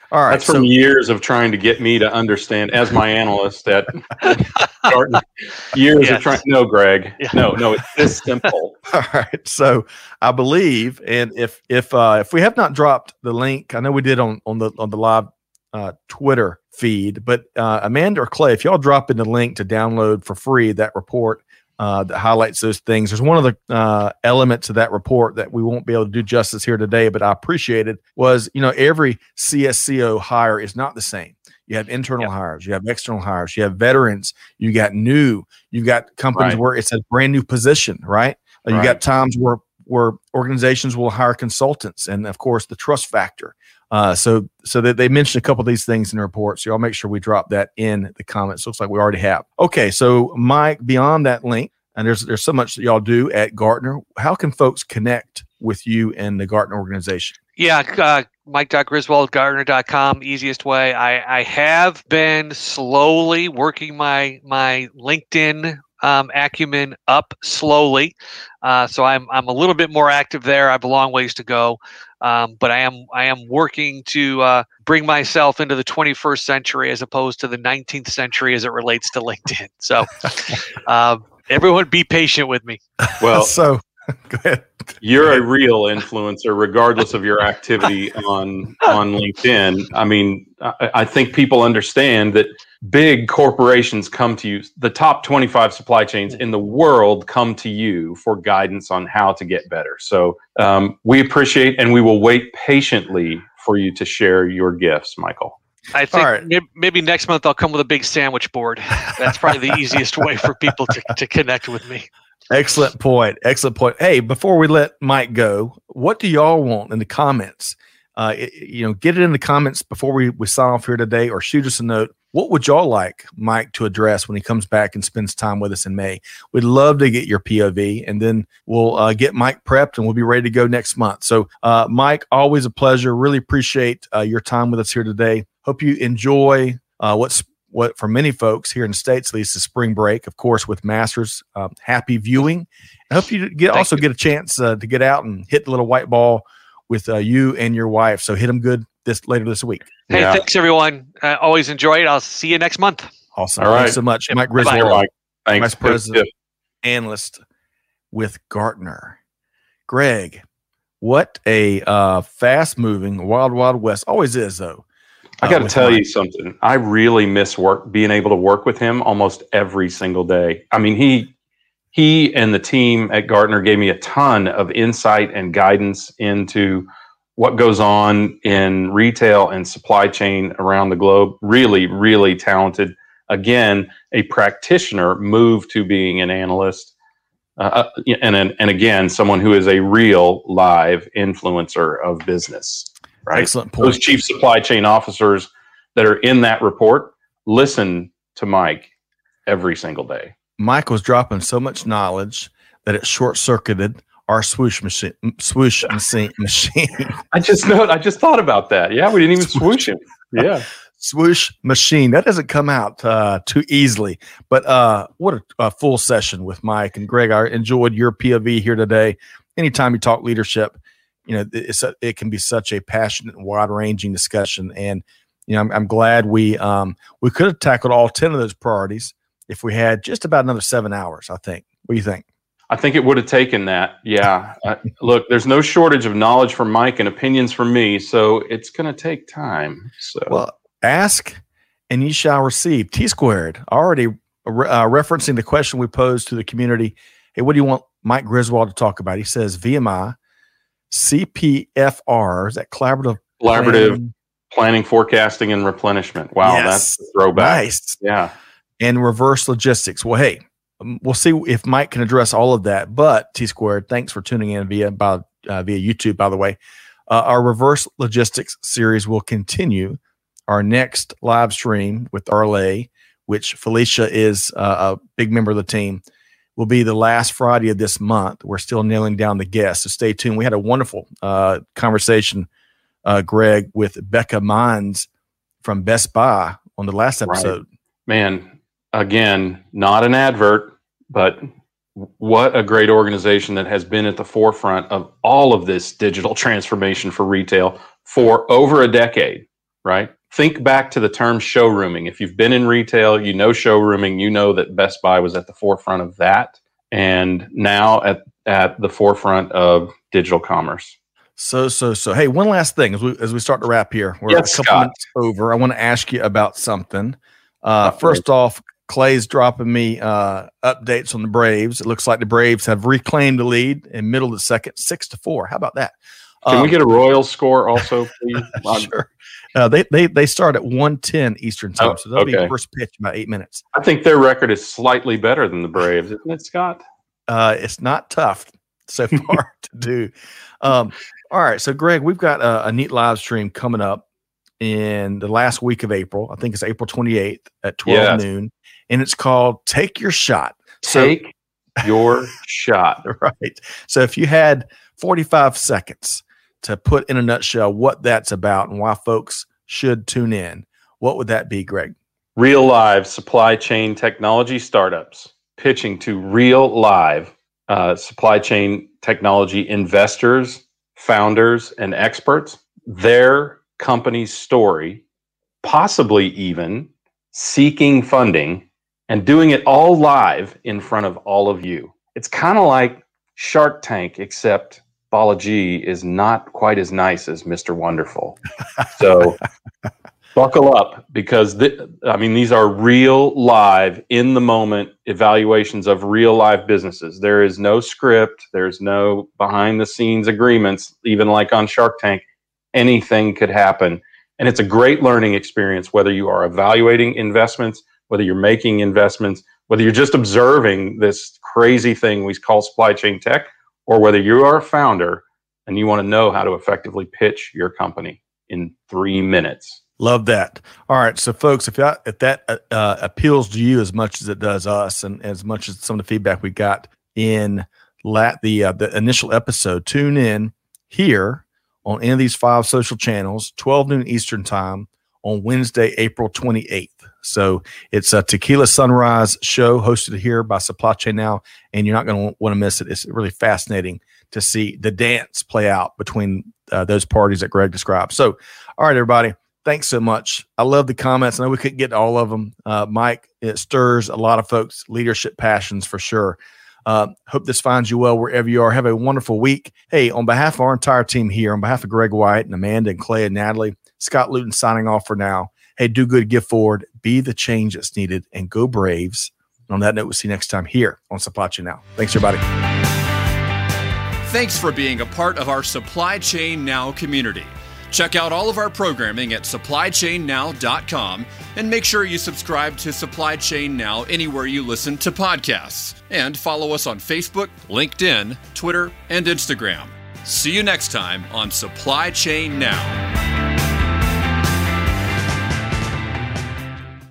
All right. That's from so, years of trying to get me to understand, as my analyst at Gartner, years Yes. of trying. No, Greg. Yeah. No, no, it's this simple. all right. So I believe, and if if uh, if we have not dropped the link, I know we did on on the on the live uh, Twitter feed, but uh, Amanda or Clay, if y'all drop in the link to download for free that report uh, that highlights those things, there's one of the uh, elements of that report that we won't be able to do justice here today, but I appreciated was, you know, every C S C O hire is not the same. You have internal Yep. hires, you have external hires, you have veterans, you got new, you got companies Right. where it's a brand new position, right? Uh, You Right. got times where where organizations will hire consultants, and of course the trust factor. Uh, so so that they mentioned a couple of these things in the report. So I'll make sure we drop that in the comments. Looks like we already have. Okay, so Mike, beyond that link, and there's there's so much that y'all do at Gartner. How can folks connect with you and the Gartner organization? Yeah, uh, Mike dot Griswold, Gartner dot com, easiest way. I, I have been slowly working my my LinkedIn um, acumen up slowly, uh, so I'm I'm a little bit more active there. I have a long ways to go, um, but I am I am working to uh, bring myself into the twenty-first century as opposed to the nineteenth century as it relates to LinkedIn. So, uh, everyone, be patient with me. Well, so go ahead. you're a real influencer, regardless of your activity on on LinkedIn. I mean, I, I think people understand that big corporations come to you. The top twenty-five supply chains in the world come to you for guidance on how to get better. So um, we appreciate, and we will wait patiently for you to share your gifts, Michael. I think All right. maybe, maybe next month I'll come with a big sandwich board. That's probably the easiest way for people to, to connect with me. Excellent point. Excellent point. Hey, before we let Mike go, what do y'all want in the comments? Uh, it- you know, get it in the comments before we, we sign off here today, or shoot us a note. What would y'all like Mike to address when he comes back and spends time with us in May? We'd love to get your P O V, and then we'll uh, get Mike prepped and we'll be ready to go next month. So, uh, Mike, always a pleasure. Really appreciate uh, your time with us here today. Hope you enjoy uh, what's what for many folks here in the States, at least, is spring break, of course, with Masters. Um, happy viewing. I hope you get Thank also you. get a chance uh, to get out and hit the little white ball with uh, you and your wife. So hit them good this later this week. Hey, Yeah. thanks everyone. I always enjoy it. I'll see you next month. Awesome. All Thanks right. so much. Yep. Mike Bye-bye. Griswold, Mike. Thanks. Vice President, analyst with Gartner. Greg, what a uh, fast-moving, wild, wild west. Always is, though. I uh, got to with tell Mike. you something. I really miss work, being able to work with him almost every single day. I mean, he he and the team at Gartner gave me a ton of insight and guidance into what goes on in retail and supply chain around the globe. Really, really talented. Again, a practitioner moved to being an analyst. Uh, and, and and again, someone who is a real live influencer of business. Right? Excellent point. Those chief supply chain officers that are in that report listen to Mike every single day. Mike was dropping so much knowledge that it short-circuited our swoosh machine. Swoosh machine. machine. I just know. I just thought about that. Yeah, we didn't even swoosh him. Yeah. Swoosh machine. That doesn't come out uh, too easily. But uh, what a, a full session with Mike and Greg. I enjoyed your P O V here today. Anytime you talk leadership, you know, it's a, it can be such a passionate and wide-ranging discussion. And you know, I'm, I'm glad we um, we could have tackled all ten of those priorities if we had just about another seven hours. I think. What do you think? I think it would have taken that. Yeah. Uh, look, there's no shortage of knowledge from Mike and opinions from me, so it's going to take time. So. Well, ask and ye shall receive. T squared already uh, referencing the question we posed to the community. Hey, what do you want Mike Griswold to talk about? He says V M I, C P F R, is that collaborative? Collaborative planning? planning, forecasting, and replenishment. Wow, Yes. that's a throwback. Nice. Yeah. And reverse logistics. Well, hey, um, we'll see if Mike can address all of that. But T squared, thanks for tuning in via by, uh, via YouTube, by the way. Uh, our reverse logistics series will continue. Our next live stream with R L A, which Felicia is uh, a big member of the team, will be the last Friday of this month. We're still nailing down the guests, so stay tuned. We had a wonderful uh, conversation, uh, Greg, with Becca Mines from Best Buy on the last episode. Right. Man, again, not an advert, but what a great organization that has been at the forefront of all of this digital transformation for retail for over a decade. right? Think back to the term showrooming. If you've been in retail, you know showrooming, you know that Best Buy was at the forefront of that, and now at, at the forefront of digital commerce. So, so, so, hey, one last thing as we as we start to wrap here. We're yes, a couple Scott. minutes over. I want to ask you about something. Uh, first off, Clay's dropping me uh, updates on the Braves. It looks like the Braves have reclaimed the lead in middle of the second, six to four. How about that? Can um, we get a Royals score also, please? Sure. Uh, they they they start at one ten Eastern time, Oh, so they'll okay. be first pitch in about eight minutes. I think their record is slightly better than the Braves, isn't it, Scott? Uh, it's not tough so far to do. Um, all right, so Greg, we've got a, a neat live stream coming up in the last week of April. I think it's April twenty-eighth at twelve Yes. noon, and it's called Take Your Shot. So, Take your shot. right. So if you had forty-five seconds to put in a nutshell what that's about and why folks should tune in, what would that be, Greg? Real live supply chain technology startups pitching to real live uh, supply chain technology investors, founders, and experts, their company's story, possibly even seeking funding, and doing it all live in front of all of you. It's kind of like Shark Tank, except Bala G is not quite as nice as Mister Wonderful. So buckle up, because th- I mean, these are real live, in the moment evaluations of real live businesses. There is no script. There's no behind the scenes agreements, even like on Shark Tank. Anything could happen. And it's a great learning experience, whether you are evaluating investments, whether you're making investments, whether you're just observing this crazy thing we call supply chain tech, or whether you are a founder and you want to know how to effectively pitch your company in three minutes. Love that. All right, so folks, if that if that uh, appeals to you as much as it does us, and as much as some of the feedback we got in lat the uh, the initial episode, tune in here on any of these five social channels, twelve noon Eastern time on Wednesday, April twenty-eighth. So it's a Tequila Sunrise show hosted here by Supply Chain Now, and you're not going to want to miss it. It's really fascinating to see the dance play out between uh, those parties that Greg described. So, all right, everybody. Thanks so much. I love the comments. I know we couldn't get to all of them. Uh, Mike, it stirs a lot of folks' leadership passions for sure. Uh, hope this finds you well wherever you are. Have a wonderful week. Hey, on behalf of our entire team here, on behalf of Greg White and Amanda and Clay and Natalie, Scott Luton signing off for now. Hey, do good, give forward, be the change that's needed, and go Braves. And on that note, we'll see you next time here on Supply Chain Now. Thanks, everybody. Thanks for being a part of our Supply Chain Now community. Check out all of our programming at supply chain now dot com and make sure you subscribe to Supply Chain Now anywhere you listen to podcasts. And follow us on Facebook, LinkedIn, Twitter, and Instagram. See you next time on Supply Chain Now.